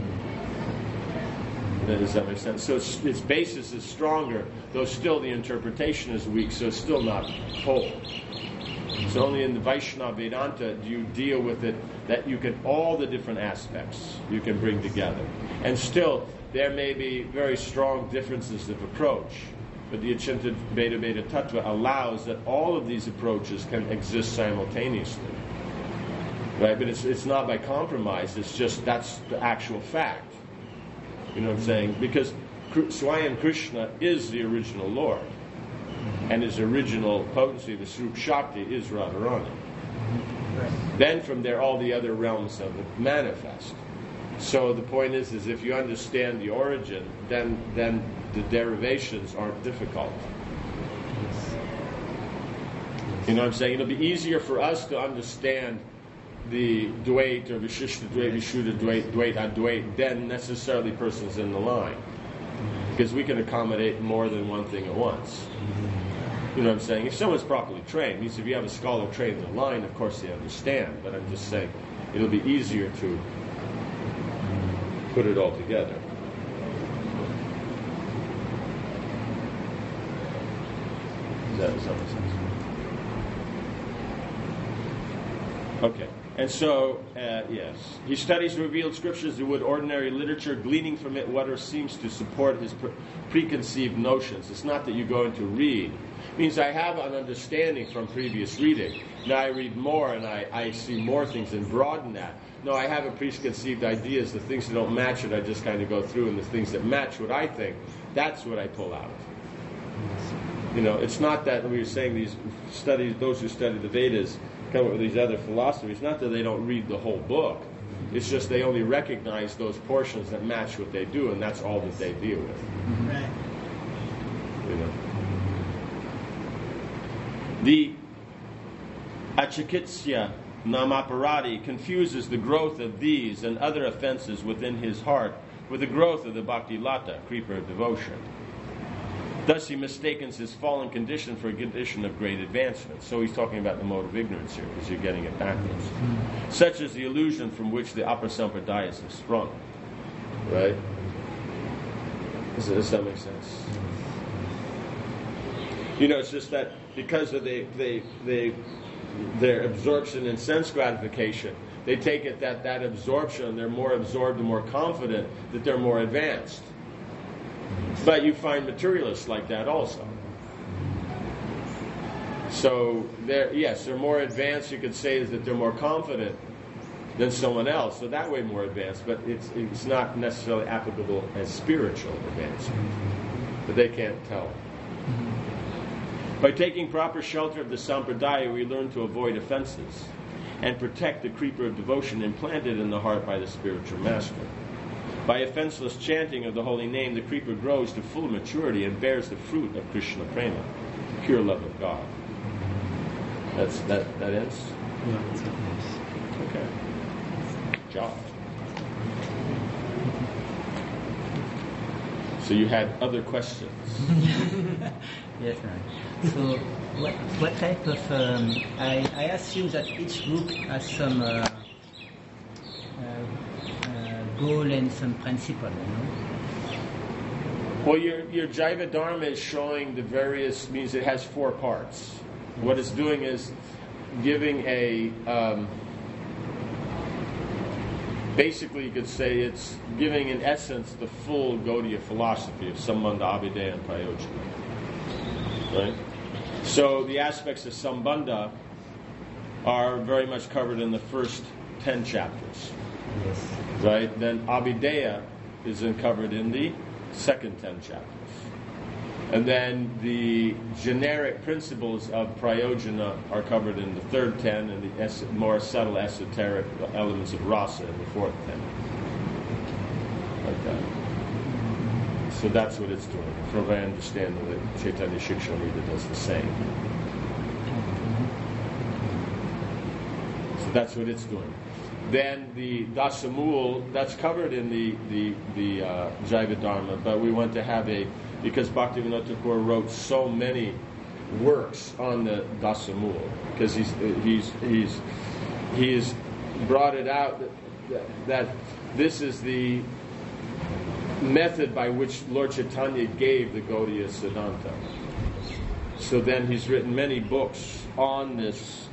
Mm-hmm. Does that make sense? So its basis is stronger, though still the interpretation is weak, so it's still not whole. So only in the Vaishnava Vedanta do you deal with it that you can, all the different aspects you can bring together. And still, there may be very strong differences of approach, but the Achinta Veda Veda Tattva allows that all of these approaches can exist simultaneously. Right? But it's not by compromise, it's just that's the actual fact. You know what I'm saying? Because Swayam Krishna is the original Lord. And his original potency, the Srup Shakti, is Radharani. Then from there, all the other realms of it manifest. So the point is if you understand the origin, then the derivations aren't difficult. You know what I'm saying? It'll be easier for us to understand the Dvait or Vishishta Dvait, Vishuddha Dvait, Dvait Advait than necessarily persons in the line. Because we can accommodate more than one thing at once. You know what I'm saying? If someone's properly trained, means if you have a scholar trained in the line, of course they understand. But I'm just saying, it'll be easier to put it all together. Does that make sense? Okay. And so, yes, he studies revealed scriptures as would ordinary literature, gleaning from it what seems to support his preconceived notions. It's not that you go in to read. It means I have an understanding from previous reading. Now I read more and I see more things and broaden that. No, I have a preconceived ideas. The things that don't match it, I just kind of go through, and the things that match what I think, that's what I pull out. You know, it's not that we were saying these studies, those who study the Vedas, come up with these other philosophies. Not that they don't read the whole book. It's just they only recognize those portions that match what they do, and that's all that they deal with. Right. You know. The Achikitsya Namaparati confuses the growth of these and other offenses within his heart with the growth of the Bhakti Lata, creeper of devotion. Thus he mistakes his fallen condition for a condition of great advancement. So he's talking about the mode of ignorance here, because you're getting it backwards. Such is the illusion from which the upper sampradayas have sprung. Right? Does that make sense? You know, it's just that because of their absorption in sense gratification, they take it that absorption, they're more absorbed and more confident that they're more advanced. But you find materialists like that also. So they're more advanced. You could say that they're more confident than someone else. So that way more advanced. But it's not necessarily applicable as spiritual advancement. But they can't tell. By taking proper shelter of the sampradaya, we learn to avoid offenses and protect the creeper of devotion implanted in the heart by the spiritual master. By offenseless chanting of the holy name, the creeper grows to full maturity and bears the fruit of Krishna Prema, pure love of God. That ends? Yeah, that's it. job. So you had other questions. Yes, right. So what type of, I assume that each group has some goal and some principle, you know? Well, your Jaiva Dharma is showing the various, means it has 4 parts. What it's doing is giving a, basically you could say it's giving in essence the full Gaudiya philosophy of Sambandha, Abhideya, and Prayojana. Right? So the aspects of Sambandha are very much covered in the first 10 chapters. Yes. Right? Then Abhideya is covered in the second 10 chapters. And then the generic principles of Prayojana are covered in the third 10, and the more subtle esoteric elements of Rasa in the fourth 10. Like that. So that's what it's doing. From what I understand, the Chaitanya Shikshamrita does the same. So that's what it's doing. Then the Dasamul, that's covered in the Jaiva Dharma, but we want to have because Bhaktivinoda Thakur wrote so many works on the Dasamul, because he's brought it out that this is the method by which Lord Chaitanya gave the Gaudiya Siddhanta. So then he's written many books on this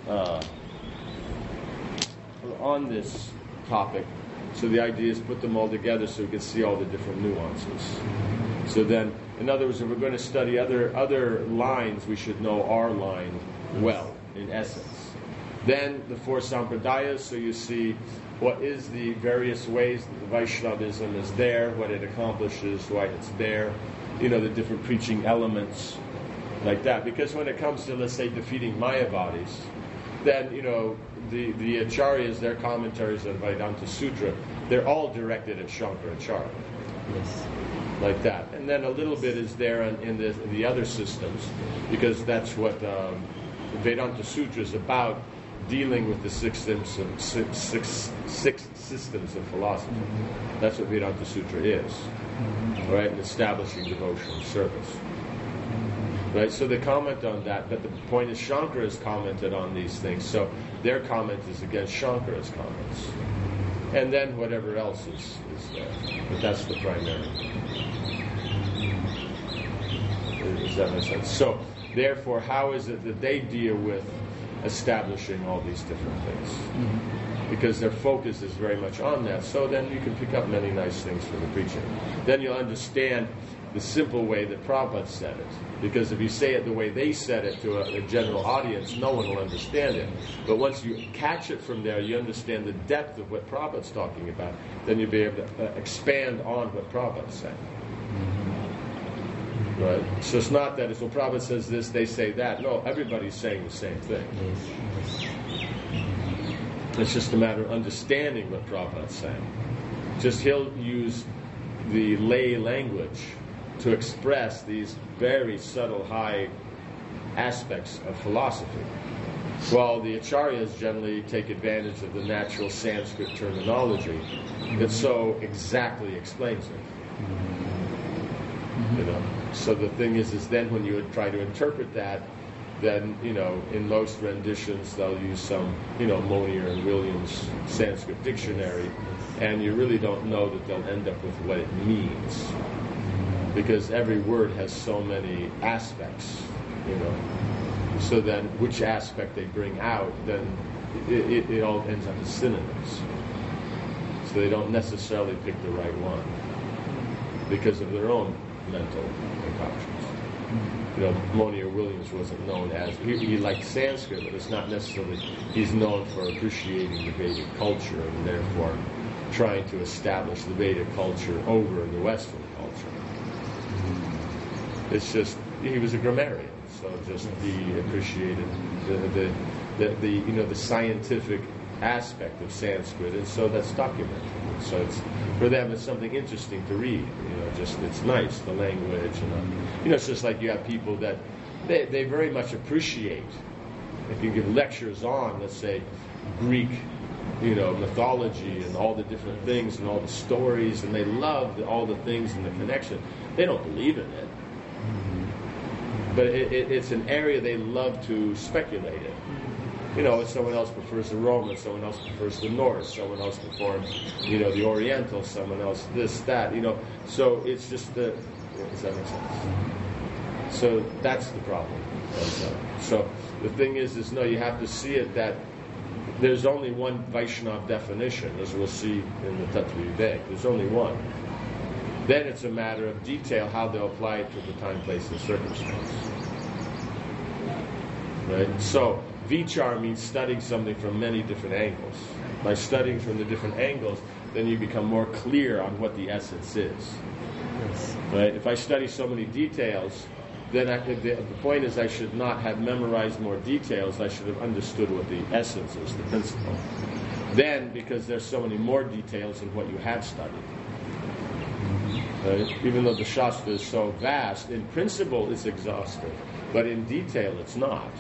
topic. So the idea is put them all together so we can see all the different nuances. So then, in other words, if we're going to study other lines, we should know our line well, in essence. Then the 4 Sampradayas, so you see what is the various ways that the Vaishnavism is there, what it accomplishes, why it's there, the different preaching elements, like that. Because when it comes to, let's say, defeating Mayavadis, then, the Acharyas, their commentaries on Vedanta Sutra, they're all directed at Shankaracharya. Yes. Like that. And then a little bit is there in the other systems, because that's what Vedanta Sutra is about, dealing with the six systems of philosophy. Mm-hmm. That's what Vedanta Sutra is. Mm-hmm. Right? And establishing devotional service. Right? So they comment on that, but the point is Shankara has commented on these things, so their comment is against Shankara's comments. And then whatever else is there. But that's the primary. Does that make sense? So, therefore, how is it that they deal with establishing all these different things? Mm-hmm. Because their focus is very much on that. So then you can pick up many nice things from the preaching. Then you'll understand the simple way that Prabhupada said it. Because if you say it the way they said it to a general audience, no one will understand it. But once you catch it from there, you understand the depth of what Prabhupada's talking about, then you'll be able to expand on what Prabhupada said. Right? So it's not that well, Prabhupada says this, they say that. No, everybody's saying the same thing. It's just a matter of understanding what Prabhupada's saying. Just he'll use the lay language to express these very subtle, high aspects of philosophy. While the Acharyas generally take advantage of the natural Sanskrit terminology that so exactly explains it. So the thing is then when you would try to interpret that, then, in most renditions they'll use some, Monier and Williams Sanskrit dictionary, and you really don't know that they'll end up with what it means. Because every word has so many aspects, So then which aspect they bring out, then it all ends up as synonyms. So they don't necessarily pick the right one because of their own mental concoctions. Monier Williams wasn't known as, he liked Sanskrit, but it's not necessarily, he's known for appreciating the Vedic culture and therefore trying to establish the Vedic culture over the Western culture. It's just, he was a grammarian, so just he appreciated the scientific aspect of Sanskrit, and so that's documented. So it's, for them, it's something interesting to read. Just it's nice, the language, and it's just like you have people that they very much appreciate. If you give lectures on, let's say, Greek mythology and all the different things and all the stories, and they love all the things and the connection. They don't believe in it. But it's an area they love to speculate in. Someone else prefers the Romans, someone else prefers the Norse, someone else prefers, the Oriental, someone else this, that, So it's just does that make sense? So that's the problem. So the thing is no, you have to see it that there's only one Vaishnava definition, as we'll see in the Tattva Vivek. There's only one. Then it's a matter of detail how they'll apply it to the time, place, and circumstance. Right? So vichar means studying something from many different angles. By studying from the different angles, then you become more clear on what the essence is. Yes. Right? If I study so many details, then the point is I should not have memorized more details. I should have understood what the essence is, the principle. Then, because there's so many more details in what you have studied, right? Even though the Shastra is so vast, in principle it's exhaustive, but in detail it's not.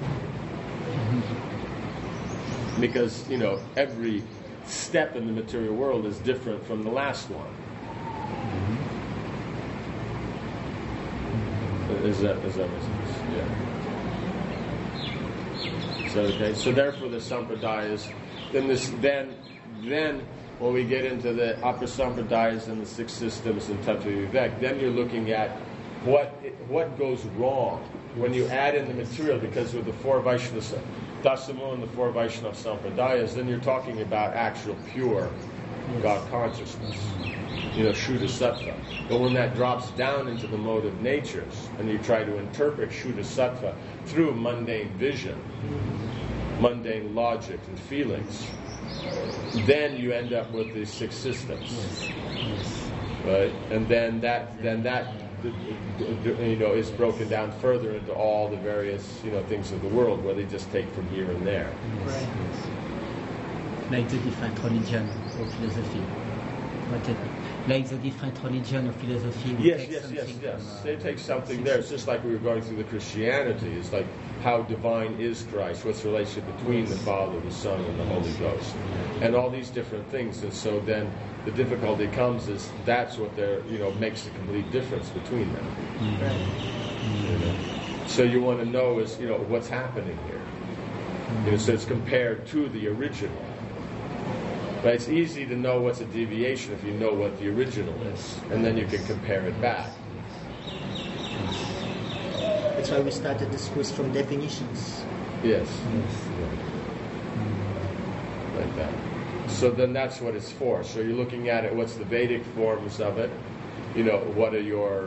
Because, every step in the material world is different from the last one. Is that makes sense? Yeah. So okay. So therefore, the sampradayas. Then when we get into the upper sampradayas and the six systems in Tattva Vivek, then you're looking at what goes wrong when you add in the material, because with the four Vaishnava Dasamu and the four Vaishnava sampradayas, then you're talking about actual pure God consciousness. Shuddha Sattva. But when that drops down into the mode of natures, and you try to interpret Shuddha Sattva through mundane vision, mundane logic and feelings, then you end up with these six systems. Right? And then that is broken down further into all the various things of the world, where they just take from here and there. Yes. Like the different religion or philosophy. Like the different religion or philosophy. Yes. They take something there. It's just like we were going through the Christianity. It's like how divine is Christ? What's the relationship between the Father, the Son, and the Holy Ghost? And all these different things. And so then the difficulty comes is that's what makes the complete difference between them. So you want to know is what's happening here. So it's compared to the original. But it's easy to know what's a deviation if you know what the original is, and then you can compare it back. That's why we started this quiz from definitions. Yes. Like that. So then that's what it's for. So you're looking at it, what's the Vedic forms of it? What are your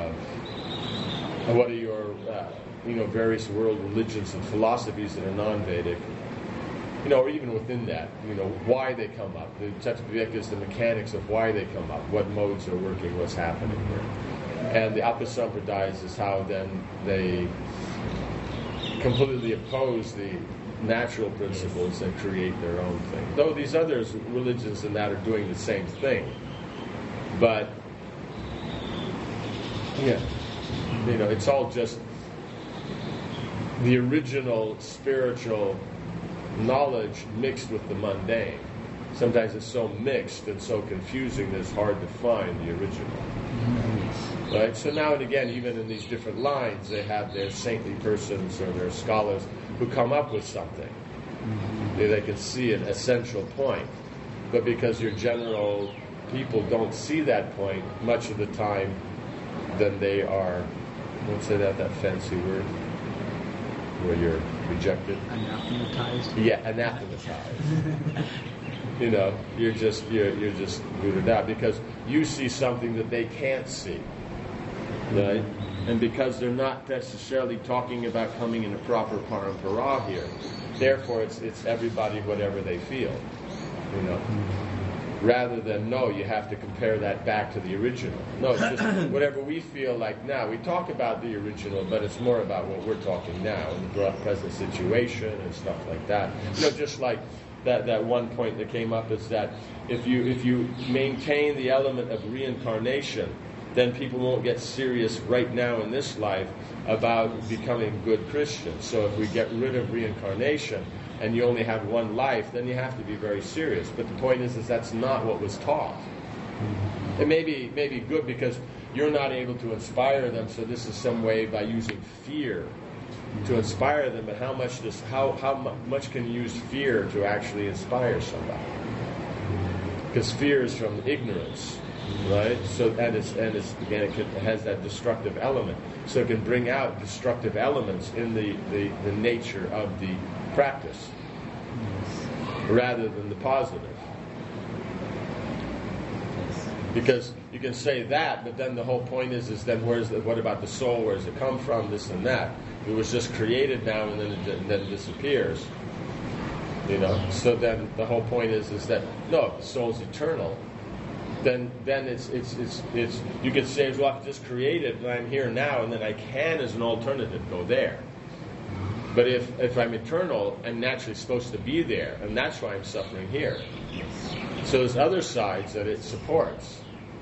various world religions and philosophies that are non-Vedic? Or even within that, why they come up. The Tattva Vivek is the mechanics of why they come up, what modes are working, what's happening here. And the Apasampradayas is how then they completely oppose the natural principles and create their own thing. Though these other religions and that are doing the same thing. But, it's all just the original spiritual knowledge mixed with the mundane. Sometimes it's so mixed and so confusing that it's hard to find the original. Right? So now and again, even in these different lines, they have their saintly persons or their scholars who come up with something. They can see an essential point. But because your general people don't see that point much of the time, then they are, let's say that fancy word, where you're rejected. Anathematized. Yeah, anathematized. You're just rooted out because you see something that they can't see, right? And because they're not necessarily talking about coming in a proper parampara here, therefore it's everybody whatever they feel, Rather than, no, you have to compare that back to the original. No, it's just whatever we feel like now. We talk about the original, but it's more about what we're talking now in the present situation and stuff like that. Just like that one point that came up is that if you maintain the element of reincarnation, then people won't get serious right now in this life about becoming good Christians. So if we get rid of reincarnation and you only have one life, then you have to be very serious. But the point is that's not what was taught. It may be good because you're not able to inspire them, so this is some way by using fear to inspire them. But how much can you use fear to actually inspire somebody? Because fear is from ignorance, right? So and it has that destructive element. So it can bring out destructive elements in the nature of the practice, rather than the positive. Because you can say that, but then the whole point is then what about the soul? Where does it come from? This and that. It was just created now and then it disappears. So then the whole point is that no, if the soul's eternal, then it's you could say, well, I'm just created and I'm here now, and then I can, as an alternative, go there. But if I'm eternal, I'm naturally supposed to be there, and that's why I'm suffering here. So there's other sides that it supports.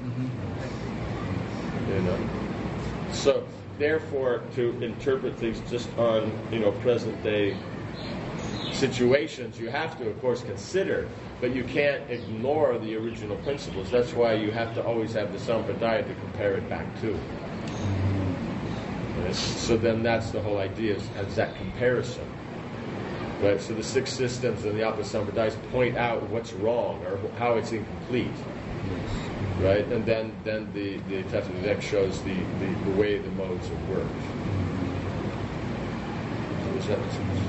So therefore, to interpret things just on present day situations, you have to, of course, consider, but you can't ignore the original principles. That's why you have to always have the Sampradaya to compare it back to. Right? So then that's the whole idea, is that comparison. Right? So the six systems and the Alpha Sampradayas point out what's wrong or how it's incomplete. Right? And then the Tattva shows the way the modes have worked. So does that make sense?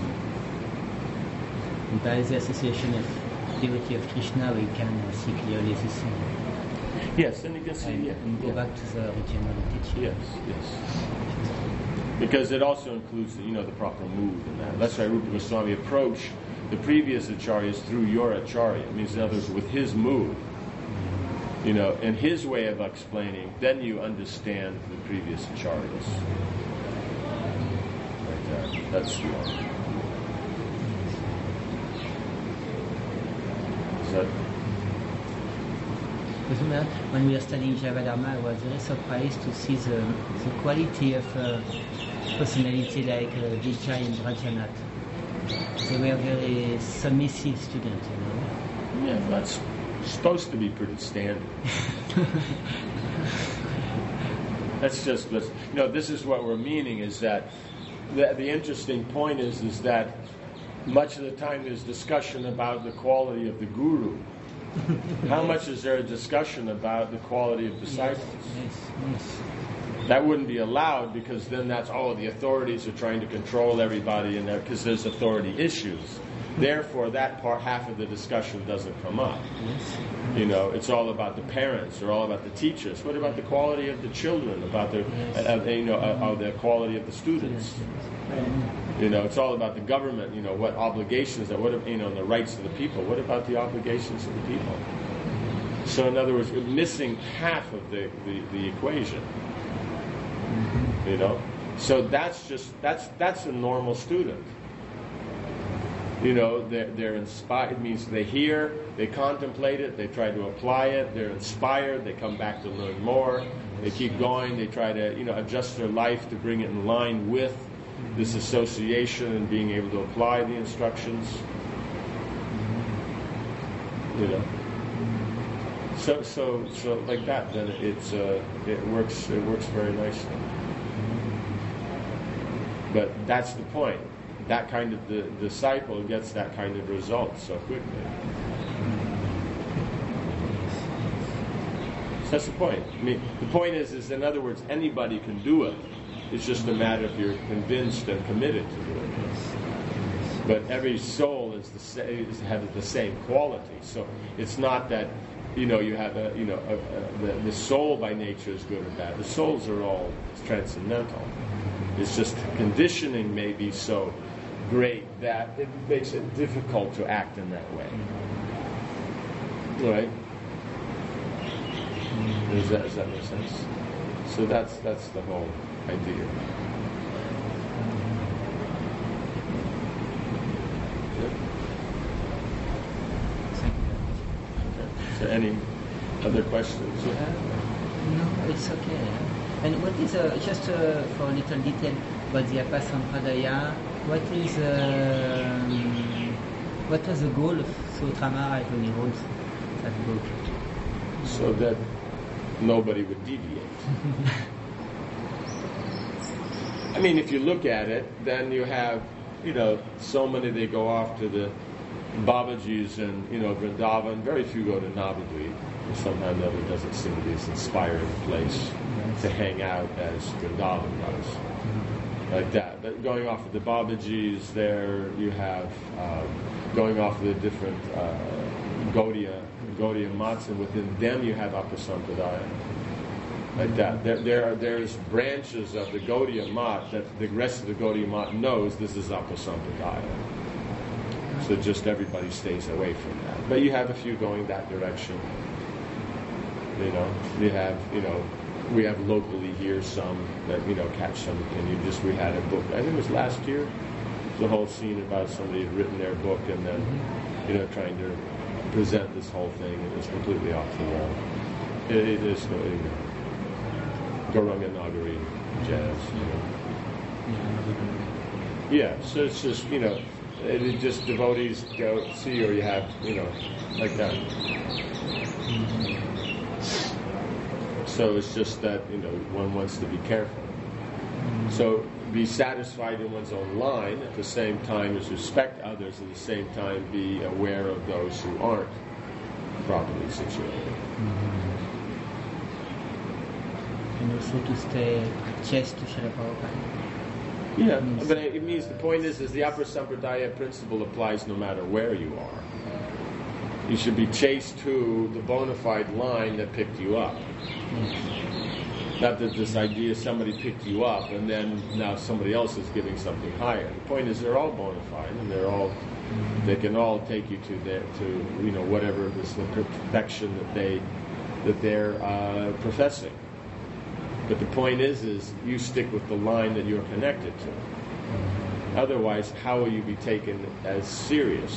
There is the association of devotee of Krishna, we can see clearly this thing. Yes, and you can see and go back to the original teaching. Yes. Because it also includes the proper mood in that. That's why Rupa Goswami approached the previous acharyas through your acharya. It means, in other words, with his mood. In his way of explaining, then you understand the previous acharyas. Like that. That's the one. When we are studying Javadharma, I was very surprised to see the quality of personality like Vijay and Rajanath. They were very submissive students, Yeah, that's supposed to be pretty standard. That's just, this is what we're meaning, is that the interesting point is that much of the time there's discussion about the quality of the guru. How much is there a discussion about the quality of disciples? Yes. That wouldn't be allowed, because then that's the authorities are trying to control everybody in there, because there's authority issues. Therefore, that half of the discussion doesn't come up. It's all about the parents, or all about the teachers. What about the quality of the children? About the quality of the students? It's all about the government. What obligations and the rights of the people. What about the obligations of the people? So, in other words, we're missing half of the equation. So that's a normal student. They're inspired. It means they hear, they contemplate it, they try to apply it, they're inspired, they come back to learn more, they keep going, they try to, adjust their life to bring it in line with this association and being able to apply the instructions. So like that, then it works very nicely. But that's the point. That kind of the disciple gets that kind of result so quickly. So that's the point. The point is in other words, anybody can do it. It's just a matter if you're convinced and committed to do it. But every soul has the same quality. So it's not that you have the soul by nature is good or bad. The souls are all transcendental. It's just conditioning may be so great that it makes it difficult to act in that way. Right? Does that make sense? So that's the whole idea. Good? So any other questions you have? No, it's okay. And what is, just for a little detail about the Alpha Sampradaya, what is What was the goal of Sutamara when he wrote that book? So that nobody would deviate. I mean, if you look at it, then you have, so many, they go off to the Babajis and, Vrindavan. Very few go to Navadvip. Somehow or other, it doesn't seem to be as inspiring a place to hang out as Vrindavan does. Like that. But going off of the Babajis, there you have going off of the different Gaudiya mats, and within them you have Apasampradaya. Like that. There's branches of the Gaudiya mat that the rest of the Gaudiya mat knows this is Apasampradaya. So just everybody stays away from that. But you have a few going that direction. You have, we have locally here some that, catch some opinion. We had a book, I think it was last year, the whole scene about somebody had written their book and then, trying to present this whole thing, and it was completely off the wall. It is, Gauranga Nagari jazz, Yeah, so it's just, it just devotees go see, or you have, like that. So it's just that, one wants to be careful. So be satisfied in one's own line, at the same time as respect others, at the same time be aware of those who aren't properly situated. And also to stay chaste to Srila Prabhupada. Yeah, but it means the point is the Upper Sampradaya principle applies no matter where you are. You should be chaste to the bona fide line that picked you up. Not that this idea somebody picked you up and then now somebody else is giving something higher. The point is they're all bona fide and they can all take you to whatever this the perfection that they're professing. But the point is you stick with the line that you're connected to. Otherwise, how will you be taken as serious?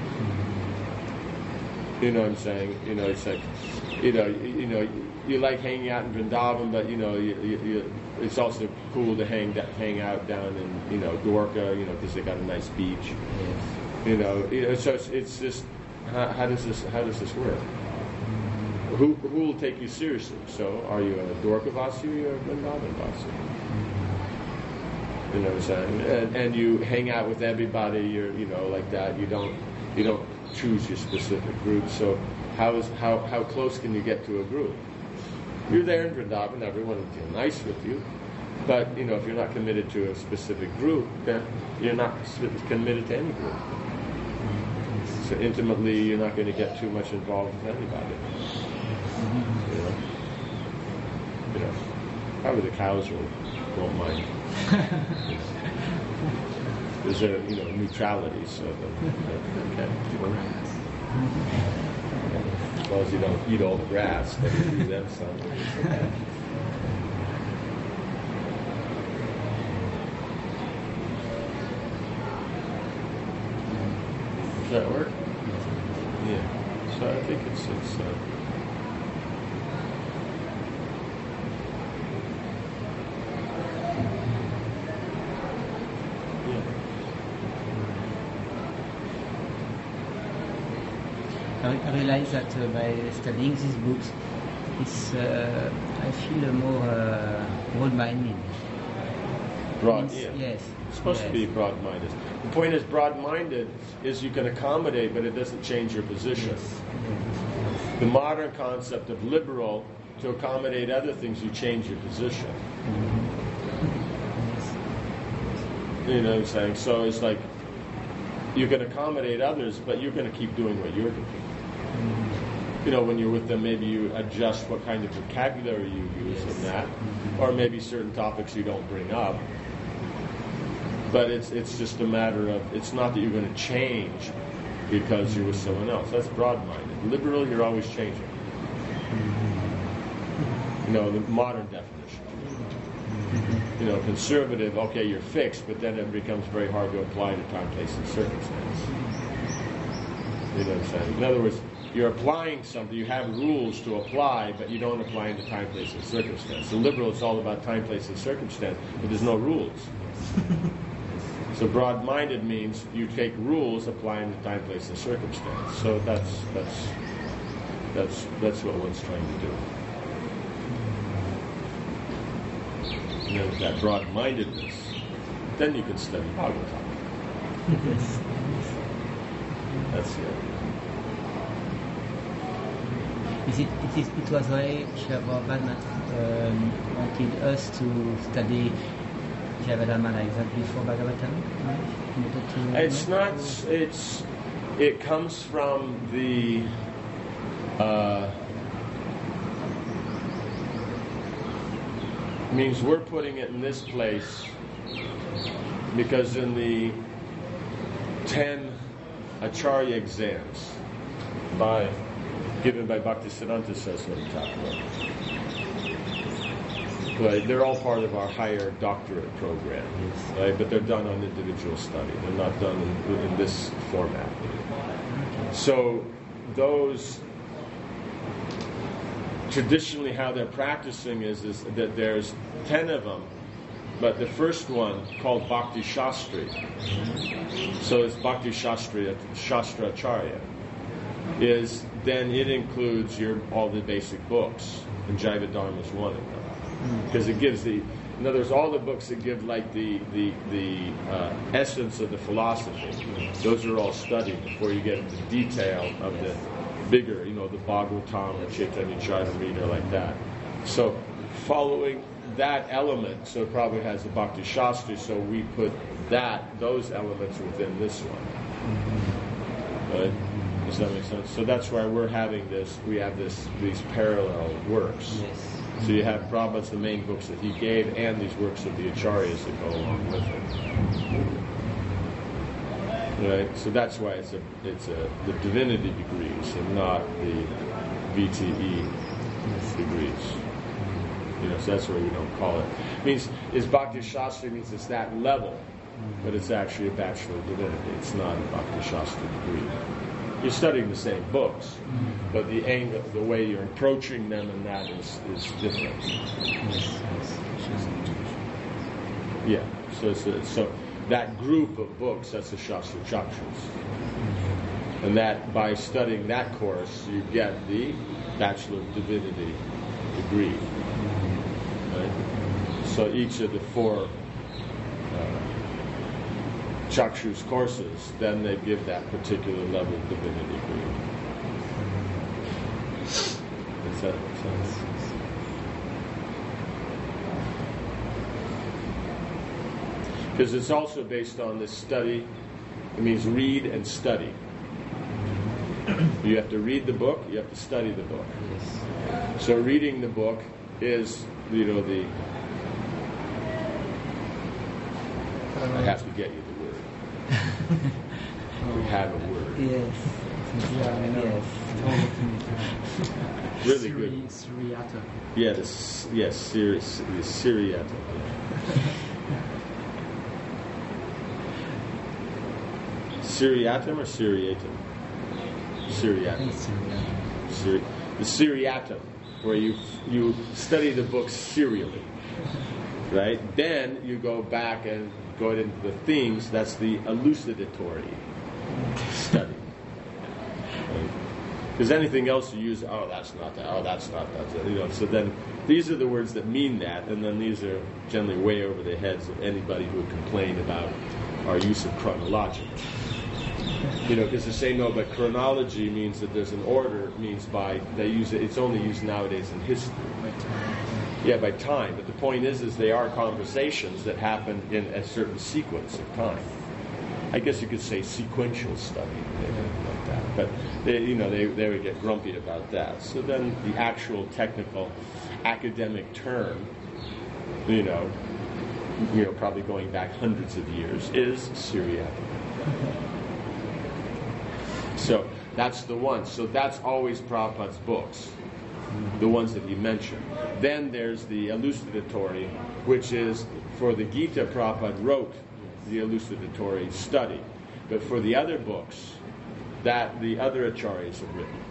You know what I'm saying? It's like, you like hanging out in Vrindavan, but it's also cool to hang out down in Dwarka, because they got a nice beach. Yes. So it's just how does this work? Who will take you seriously? So are you a Dwarka Vasi or you're a Vrindavan Vasi? You know what I'm saying? And you hang out with everybody. You're like that. You don't choose your specific group. So how close can you get to a group? You're there in Vrindavan, everyone will feel nice with you. But if you're not committed to a specific group, then you're not committed to any group. So intimately, you're not going to get too much involved with anybody. Probably the cows won't mind. There's a neutrality, so okay. As long as you don't eat all the grass, then you do them some. Okay. Does that work? Yeah. So I think it's I realize that by studying these books, I feel more broad-minded. Broad, yeah. Yes. It's supposed to be broad-minded. The point is, broad-minded is you can accommodate, but it doesn't change your position. Yes. The modern concept of liberal, to accommodate other things, you change your position. You know what I'm saying? So it's like you can accommodate others, but you're going to keep doing what you're doing. When you're with them, maybe you adjust what kind of vocabulary you use in that, or maybe certain topics you don't bring up. But it's just a matter of, it's not that you're going to change because you're with someone else. That's broad-minded. Liberal, you're always changing. The modern definition. Conservative, okay, you're fixed, but then it becomes very hard to apply to time, place, and circumstance. You know what I'm saying? In other words, you're applying something, you have rules to apply, but you don't apply into time, place, and circumstance. The liberal is all about time, place, and circumstance, but there's no rules. So broad-minded means you take rules, apply them to time, place, and circumstance. So that's what one's trying to do. And then with that broad-mindedness, then you can study Bhagavatam. That's it. It was why Srila Prabhupada wanted us to study Javadharma like that before Bhagavatam? It's not. It comes from the. Means we're putting it in this place because in the 10 Acharya exams given by Bhaktisiddhanta Saraswati Thakur, right, they're all part of our higher doctorate program, right? But they're done on individual study. They're not done in this format. So those traditionally how they're practicing is that there's 10 of them, but the first one called Bhakti Shastri. So it's Bhakti Shastra Acharya. Then it includes all the basic books, and Jaiva Dharma is one of them. Because it gives in other words, all the books that give like the essence of the philosophy, those are all studied before you get into detail of the bigger, the Bhagavatam or Chaitanya Charitamrita like that. So following that element, so it probably has the Bhakti Shastri, so we put those elements within this one. Right? Does that make sense? So that's why we have these parallel works. Yes. So you have Prabhupada's the main books that he gave, and these works of the Acharyas that go along with it. Right? So that's why it's the divinity degrees and not the VTE degrees. So that's why we don't call it. Is Bhakti Shastri means it's that level, but it's actually a Bachelor of Divinity. It's not a Bhakti Shastri degree. You're studying the same books, but the way you're approaching them and that is different. Yeah. So that group of books, that's the Shastra Chakras. And that by studying that course, you get the Bachelor of Divinity degree. Right? So each of the 4 Chakshus courses, then they give that particular level of divinity degree. Does that make sense? Because it's also based on this study. It means read and study. You have to read the book, you have to study the book. So reading the book is, the... I have to get you the word. We have a word. Yes. Yeah, I know. Yes. Really good. Suriata. Yeah, the Siriata. Siriatum or Siriatum? Siriatum. The Siriatum, where you study the book serially, right? Then you go back and go into the themes. That's the elucidatory study. Because anything else you use, that's not that, that's not that. So then these are the words that mean that, and then these are generally way over the heads of anybody who would complain about our use of chronological. Because they say no, but chronology means that there's an order. Means they use it. It's only used nowadays in history. Yeah, by time. But the point is they are conversations that happen in a certain sequence of time. I guess you could say sequential study, like that. But they would get grumpy about that. So then the actual technical academic term, probably going back hundreds of years, is Syriac. So that's the one. So that's always Prabhupada's books, the ones that he mentioned. Then there's the elucidatory, which is for the Gita. Prabhupada wrote the elucidatory study, but for the other books, that the other acharyas have written.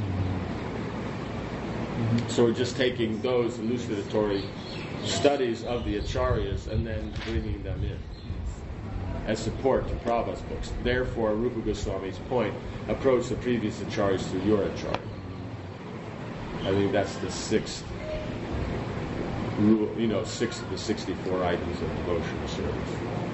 So we're just taking those elucidatory studies of the acharyas and then bringing them in. as support to Prabhupada's books. Therefore, Rupa Goswami's point, approach the previous acharyas through your acharya. I think that's the sixth rule, 6 of the 64 items of devotional service.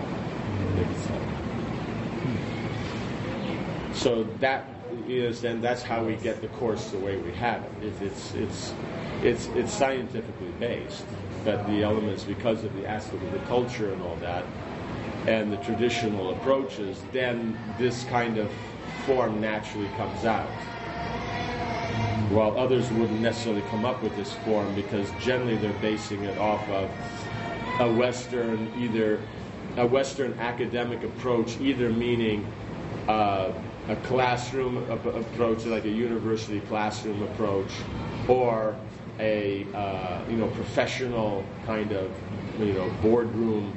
So that's how we get the course the way we have it. It's scientifically based, but the elements, because of the aspect of the culture and all that, and the traditional approaches, then this kind of form naturally comes out. While others wouldn't necessarily come up with this form, because generally they're basing it off of a Western academic approach, either meaning a classroom approach, like a university classroom approach, or a professional kind of boardroom,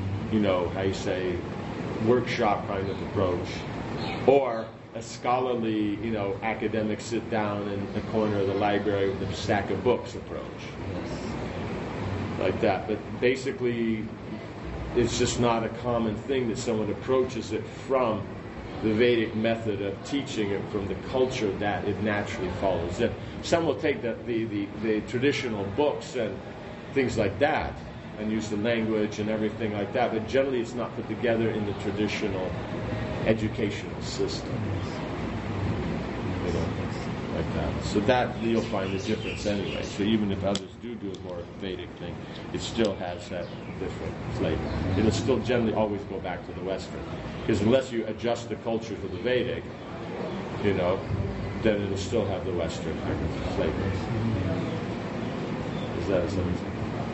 workshop kind of approach, or a scholarly, academic sit down in the corner of the library with a stack of books approach. Like that. But basically, it's just not a common thing that someone approaches it from the Vedic method of teaching it from the culture that it naturally follows in. Some will take the traditional books and things like that and use the language and everything like that, but generally it's not put together in the traditional educational system. Like that. So that you'll find a difference anyway. So even if others do a more Vedic thing, it still has that different flavor. It'll still generally always go back to the Western. Because unless you adjust the culture to the Vedic, then it'll still have the Western flavor. Is that something?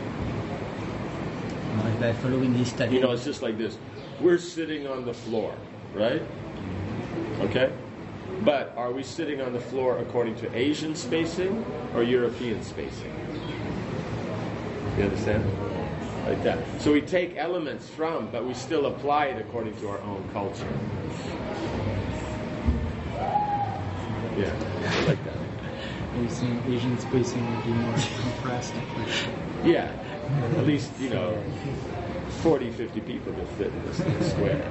By following this study. It's just like this. We're sitting on the floor, right? Okay? But are we sitting on the floor according to Asian spacing or European spacing? You understand? Like that. So we take elements from, but we still apply it according to our own culture. Yeah, like that. Are you saying Asian spacing would be more compressed? Yeah, at least, 40, 50 people to fit in this square.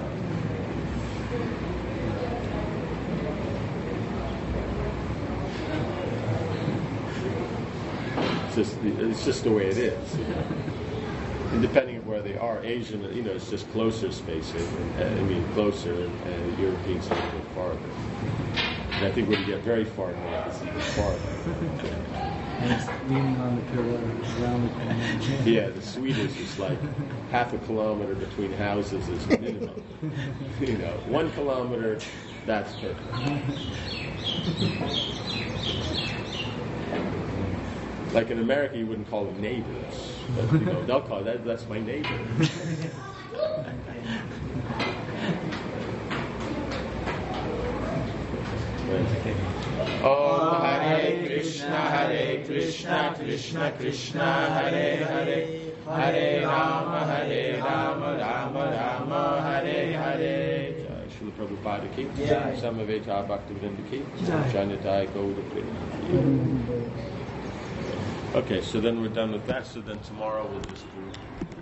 It's just the way it is. And depending on where they are, Asian, it's just closer spacing. Closer, and Europeans are a little bit farther. And I think when you get very far north, it's even farther. And it's leaning on the pillar around the corner. Yeah, the Swedish is like half a kilometer between houses is minimum. 1 kilometer, that's perfect. Like in America, you wouldn't call them neighbors, but they'll call that's my neighbor. Om Hare Krishna, Krishna Krishna, Hare Hare, Hare Rama, Rama Rama, Hare Hare. Srila Prabhupada ki, Samaveta Bhaktivinoda ki, Janatai Gauda Prema. Okay, so then we're done with that. So then tomorrow we'll just do